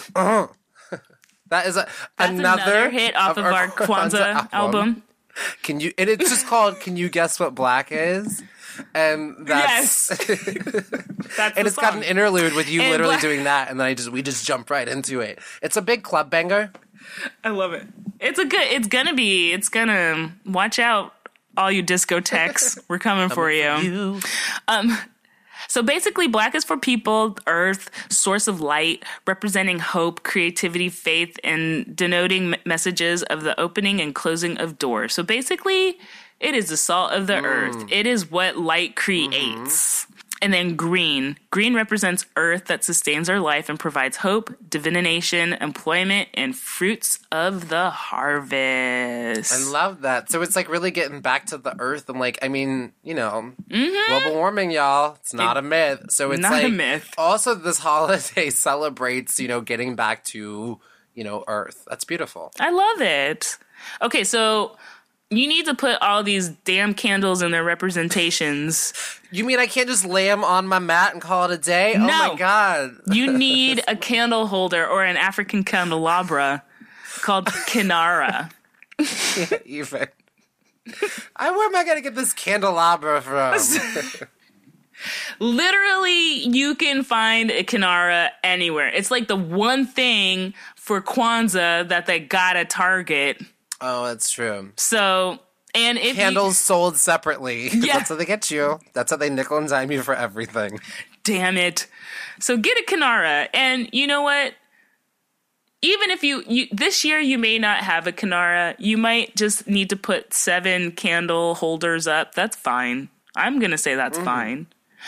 That is another hit off of our Kwanzaa album. Can you? And it's just called "Can You Guess What Black Is?" And that's that's and it's got an interlude with you literally doing that, and then we just jump right into it. It's a big club banger. I love it. It's gonna watch out, all you discotheques. We're coming for you. So basically, black is for people, earth, source of light, representing hope, creativity, faith, and denoting messages of the opening and closing of doors. So basically, it is the salt of the earth. It is what light creates. And then green. Green represents earth that sustains our life and provides hope, divination, employment, and fruits of the harvest. I love that. So it's like really getting back to the earth and like, I mean, you know, global warming, y'all. It's not a myth. So it's not like a myth. Also this holiday celebrates, you know, getting back to, you know, earth. That's beautiful. I love it. Okay, so you need to put all these damn candles in their representations. You mean I can't just lay them on my mat and call it a day? No. Oh my God. You need a candle holder or an African candelabra called kinara. Can't even. Where am I going to get this candelabra from? Literally, you can find a kinara anywhere. It's like the one thing for Kwanzaa that they got at Target. Oh, that's true. So, and if candles sold separately. Yeah. That's how they get you. That's how they nickel and dime you for everything. Damn it. So get a kinara. And you know what? Even if you this year you may not have a kinara, you might just need to put 7 candle holders up. That's fine. I'm going to say that's fine.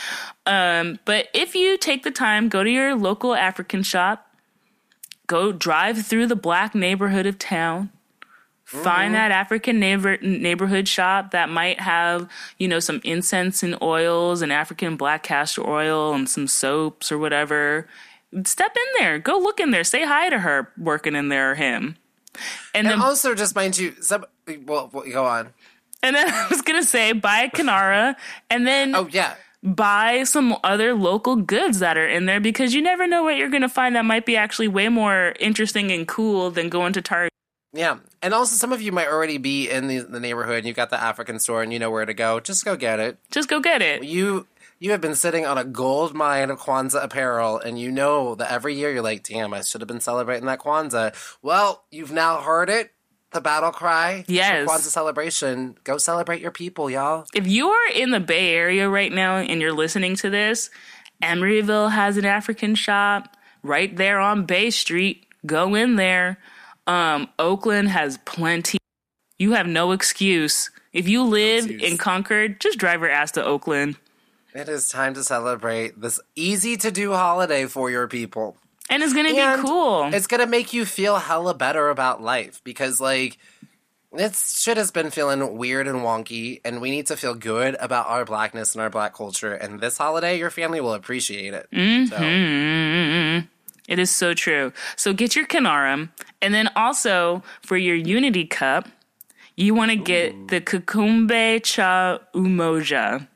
But if you take the time, go to your local African shop, go drive through the black neighborhood of town, find that African neighborhood shop that might have, you know, some incense and oils and African black castor oil and some soaps or whatever. Step in there. Go look in there. Say hi to her working in there or him. And then, also, just mind you, well, go on. And then I was going to say, buy a kinara and then buy some other local goods that are in there because you never know what you're going to find that might be actually way more interesting and cool than going to Target. Yeah. And also, some of you might already be in the neighborhood and you've got the African store and you know where to go. Just go get it. Just go get it. You have been sitting on a gold mine of Kwanzaa apparel, and you know that every year you're like, damn, I should have been celebrating that Kwanzaa. Well, you've now heard it. The battle cry. Yes. For Kwanzaa celebration. Go celebrate your people, y'all. If you are in the Bay Area right now and you're listening to this, Emeryville has an African shop right there on Bay Street. Go in there. Oakland has plenty. You have no excuse. If you live in Concord, just drive your ass to Oakland. It is time to celebrate this easy-to-do holiday for your people. And it's going to be cool. It's going to make you feel hella better about life because, like, this shit has been feeling weird and wonky, and we need to feel good about our blackness and our black culture. And this holiday, your family will appreciate it. Mm-hmm. It is so true. So get your kinara, and then also for your unity cup, you want to get the Kikombe Cha Umoja.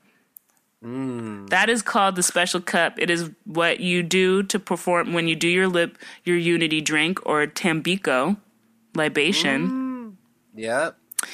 That is called the special cup. It is what you do to perform when you do your unity drink or tambiko libation. Yep.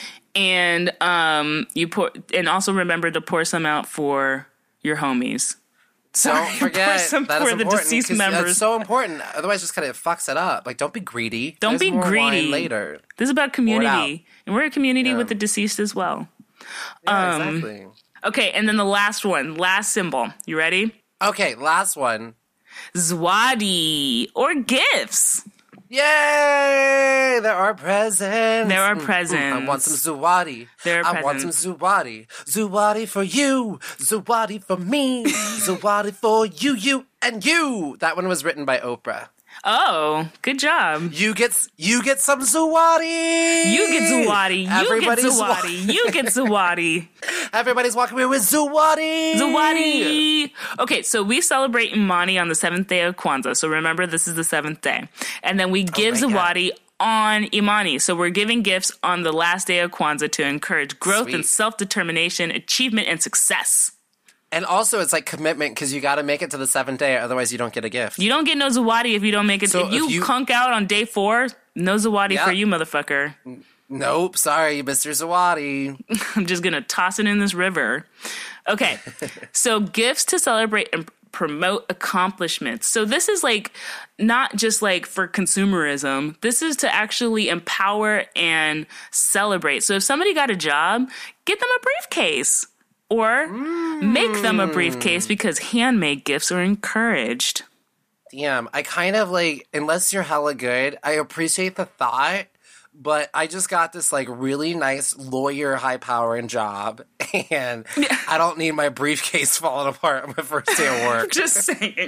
And you pour, and also remember to pour some out for your homies. Don't forget pour some that for is the deceased members. That's so important. Otherwise, just kind of fucks it up. Like, don't be greedy. Don't be greedy. Later. This is about community, and we're a community with the deceased as well. Yeah, exactly. Okay, and then the last one, last symbol. You ready? Okay, last one. Zwadi, or gifts. Yay! There are presents. There are presents. I want some Zwadi. I want some Zwadi. Zwadi for you. Zwadi for me. Zwadi for you, and you. That one was written by Oprah. Oh, good job. You get some Zwadi. You get Zwadi. You get Zwadi. Everybody's walking away with Zwadi. Zwadi. Okay, so we celebrate Imani on the 7th day of Kwanzaa. So remember, this is the 7th day. And then we give Zwadi on Imani. So we're giving gifts on the last day of Kwanzaa to encourage growth and self-determination, achievement, and success. And also, it's like commitment because you got to make it to the 7th day, otherwise you don't get a gift. You don't get no Zawadi if you don't make it. So if you conk out on day 4, no Zawadi for you, motherfucker. Nope, sorry, Mr. Zawadi. I'm just going to toss it in this river. Okay, so gifts to celebrate and promote accomplishments. So this is like not just like for consumerism. This is to actually empower and celebrate. So if somebody got a job, get them a briefcase. Or make them a briefcase because handmade gifts are encouraged. Damn, I kind of like, unless you're hella good, I appreciate the thought, but I just got this like really nice lawyer high-powering job, and I don't need my briefcase falling apart on my first day of work. Just saying.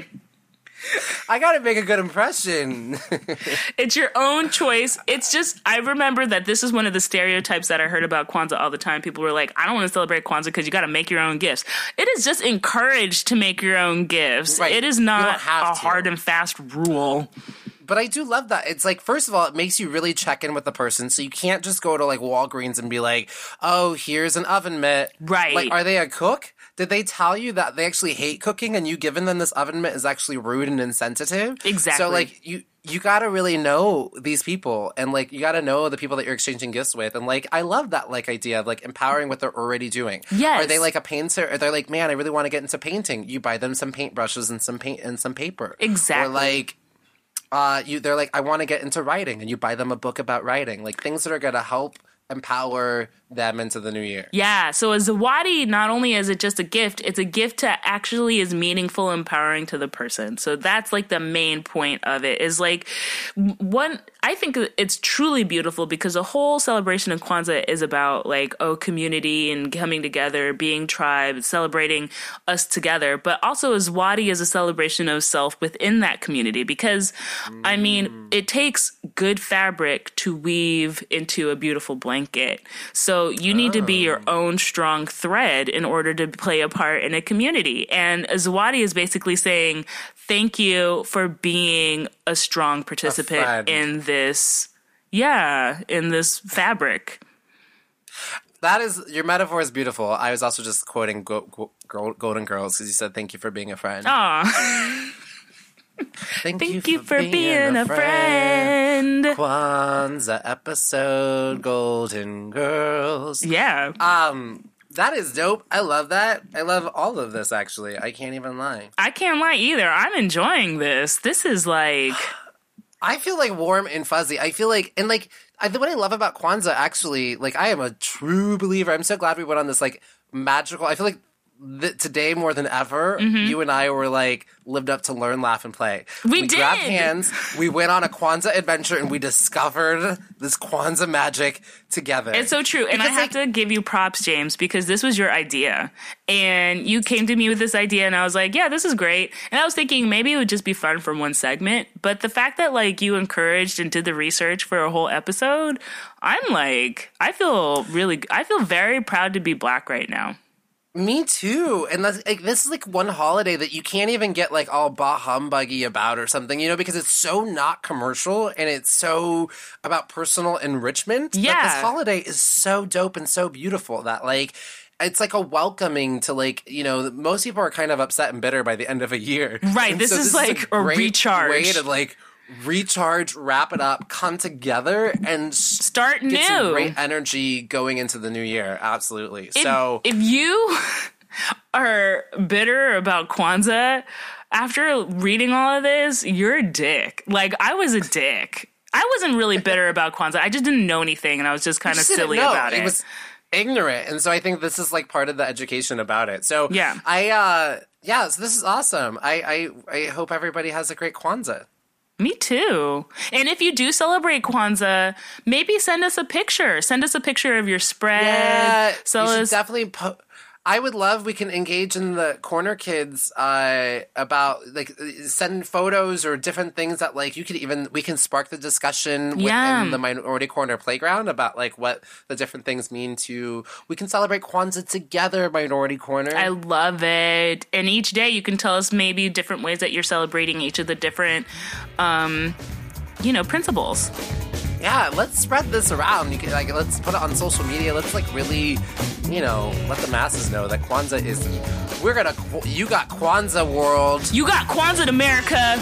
I gotta make a good impression. It's your own choice. It's just, I remember that this is one of the stereotypes that I heard about Kwanzaa all the time. People were like, I don't want to celebrate Kwanzaa because you gotta make your own gifts. It is just encouraged to make your own gifts. Right. It is not a hard and fast rule. But I do love that. It's like, first of all, it makes you really check in with the person. So you can't just go to like Walgreens and be like, oh, here's an oven mitt. Right. Like, are they a cook? Did they tell you that they actually hate cooking and you giving them this oven mitt is actually rude and insensitive? Exactly. So like you gotta really know these people and like you gotta know the people that you're exchanging gifts with. And like I love that like idea of like empowering what they're already doing. Yes. Are they like a painter? Or they're like, man, I really want to get into painting. You buy them some paintbrushes and some paint and some paper. Exactly. Or like they're like, I want to get into writing, and you buy them a book about writing. Like things that are gonna help empower them into the new year. Yeah, so a zawadi, not only is it just a gift, it's a gift that actually is meaningful, empowering to the person. So that's like the main point of it, is like I think it's truly beautiful because the whole celebration of Kwanzaa is about like, community and coming together, being tribe, celebrating us together. But also a zawadi is a celebration of self within that community because, I mean, it takes good fabric to weave into a beautiful blanket. So you need to be your own strong thread in order to play a part in a community. And a zawadi is basically saying, thank you for being a strong participant in this, in this fabric. That is, your metaphor is beautiful. I was also just quoting Golden Girls because you said, thank you for being a friend. Aw. Thank you for being a friend. Kwanzaa episode, Golden Girls. Yeah. That is dope. I love that. I love all of this, actually. I can't even lie. I can't lie either. I'm enjoying this. This is like... I feel like warm and fuzzy. I feel like, and like, what I love about Kwanzaa, actually, like, I am a true believer. I'm so glad we went on this, like, magical... I feel like today more than ever, you and I were like lived up to learn, laugh, and play. We did. Grabbed hands. We went on a Kwanzaa adventure, and we discovered this Kwanzaa magic together. It's so true, and I have to give you props, James, because this was your idea, and you came to me with this idea, and I was like, "Yeah, this is great." And I was thinking maybe it would just be fun for one segment, but the fact that like you encouraged and did the research for a whole episode, I'm like, I feel very proud to be Black right now. Me too. And that's, like, this is like one holiday that you can't even get like all bah humbuggy about or something, you know, because it's so not commercial and it's so about personal enrichment. Yeah. But this holiday is so dope and so beautiful that like it's like a welcoming to like, you know, most people are kind of upset and bitter by the end of a year. Right. This is like a recharge. Way to like recharge, wrap it up, come together, and start get new. Some great energy going into the new year. Absolutely. If you are bitter about Kwanzaa, after reading all of this, you're a dick. Like, I was a dick. I wasn't really bitter about Kwanzaa. I just didn't know anything, and I was just kind of silly about it. It was ignorant, and so I think this is like part of the education about it. So yeah, so this is awesome. I hope everybody has a great Kwanzaa. Me too. And if you do celebrate Kwanzaa, maybe send us a picture. Send us a picture of your spread. Yeah, you should definitely I would love, we can engage in the Corner Kids about, like, send photos or different things that, like, we can spark the discussion within the Minority Corner playground about, like, what the different things mean we can celebrate Kwanzaa together, Minority Corner. I love it. And each day you can tell us maybe different ways that you're celebrating each of the different, principles. Yeah, let's spread this around. You can, like, let's put it on social media. Let's like really, let the masses know that Kwanzaa is. You got Kwanzaa world. You got Kwanzaa America.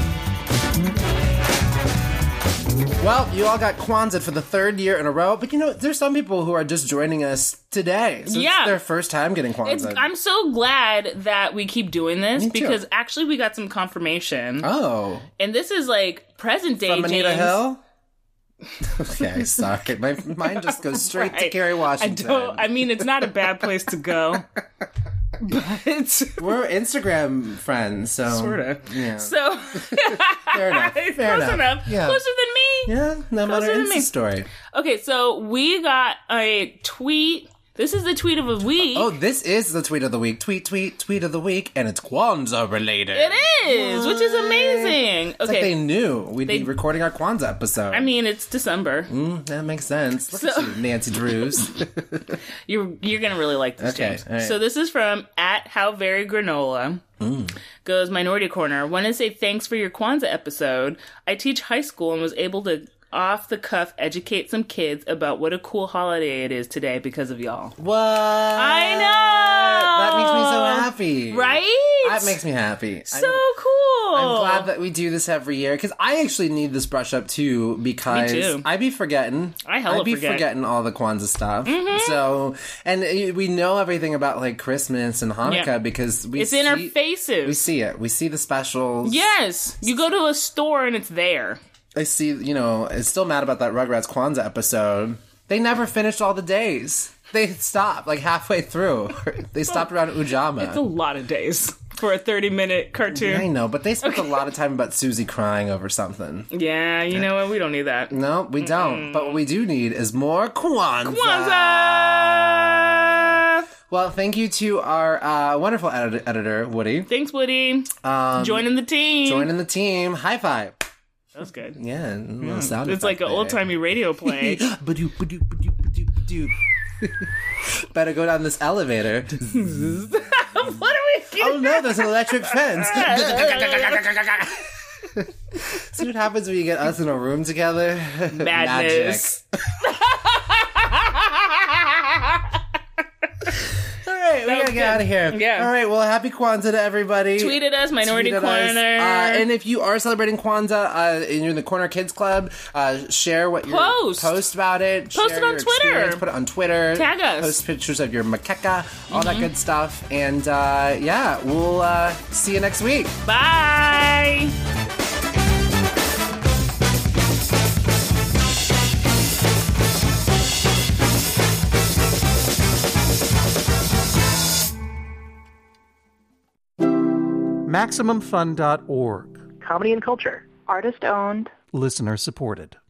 Well, you all got Kwanzaa for the third year in a row, but there's some people who are just joining us today. So it's their first time getting Kwanzaa. I'm so glad that we keep doing this because actually we got some confirmation. Oh. And this is like present day from Anita James. Hill? Okay, sorry. My mind just goes straight to Kerry Washington. I mean, it's not a bad place to go. But we're Instagram friends, so sort of. Yeah. So fair enough. Close enough. Yeah. Closer than me. Yeah, no matter Insta story. Okay, so we got a tweet. This is the tweet of the week. Oh, this is the tweet of the week. Tweet of the week, and it's Kwanzaa related. It is, which is amazing. It's like they knew we'd be recording our Kwanzaa episode. I mean, it's December. That makes sense. Look at you, Nancy Drews. You're gonna really like this, James. Right. So this is from @HowVeryGranola. Goes Minority Corner. Want to say thanks for your Kwanzaa episode. I teach high school and was able to off the cuff educate some kids about what a cool holiday it is today because of y'all. What? I know! That makes me so happy. Right? That makes me happy. So cool. I'm glad that we do this every year because I actually need this brush up too because me too. I be forgetting. I'd be forgetting all the Kwanzaa stuff. So, and we know everything about like Christmas and Hanukkah because it's in our faces. We see it. We see the specials. Yes. You go to a store and it's there. I see, I'm still mad about that Rugrats Kwanzaa episode. They never finished all the days. They stopped, like, halfway through. They stopped around Ujama. It's a lot of days for a 30-minute cartoon. I know, but they spent a lot of time about Susie crying over something. Yeah, you know what? We don't need that. No, we don't. But what we do need is more Kwanzaa! Well, thank you to our wonderful editor, Woody. Thanks, Woody. Joining the team. High five. That was good. Yeah, sound it's like an old-timey radio play. Better go down this elevator. What are we doing? Oh no, there's an electric fence. See what happens when you get us in a room together? Madness. We gotta get out of here. Yeah. All right. Well, happy Kwanzaa to everybody. Tweet at us, Minority Corner. And if you are celebrating Kwanzaa and you're in the Corner Kids Club, share what you post about it. Post it on Twitter. Put it on Twitter. Tag us. Post pictures of your macaca, all that good stuff. And we'll see you next week. Bye. MaximumFun.org. Comedy and culture. Artist owned. Listener supported.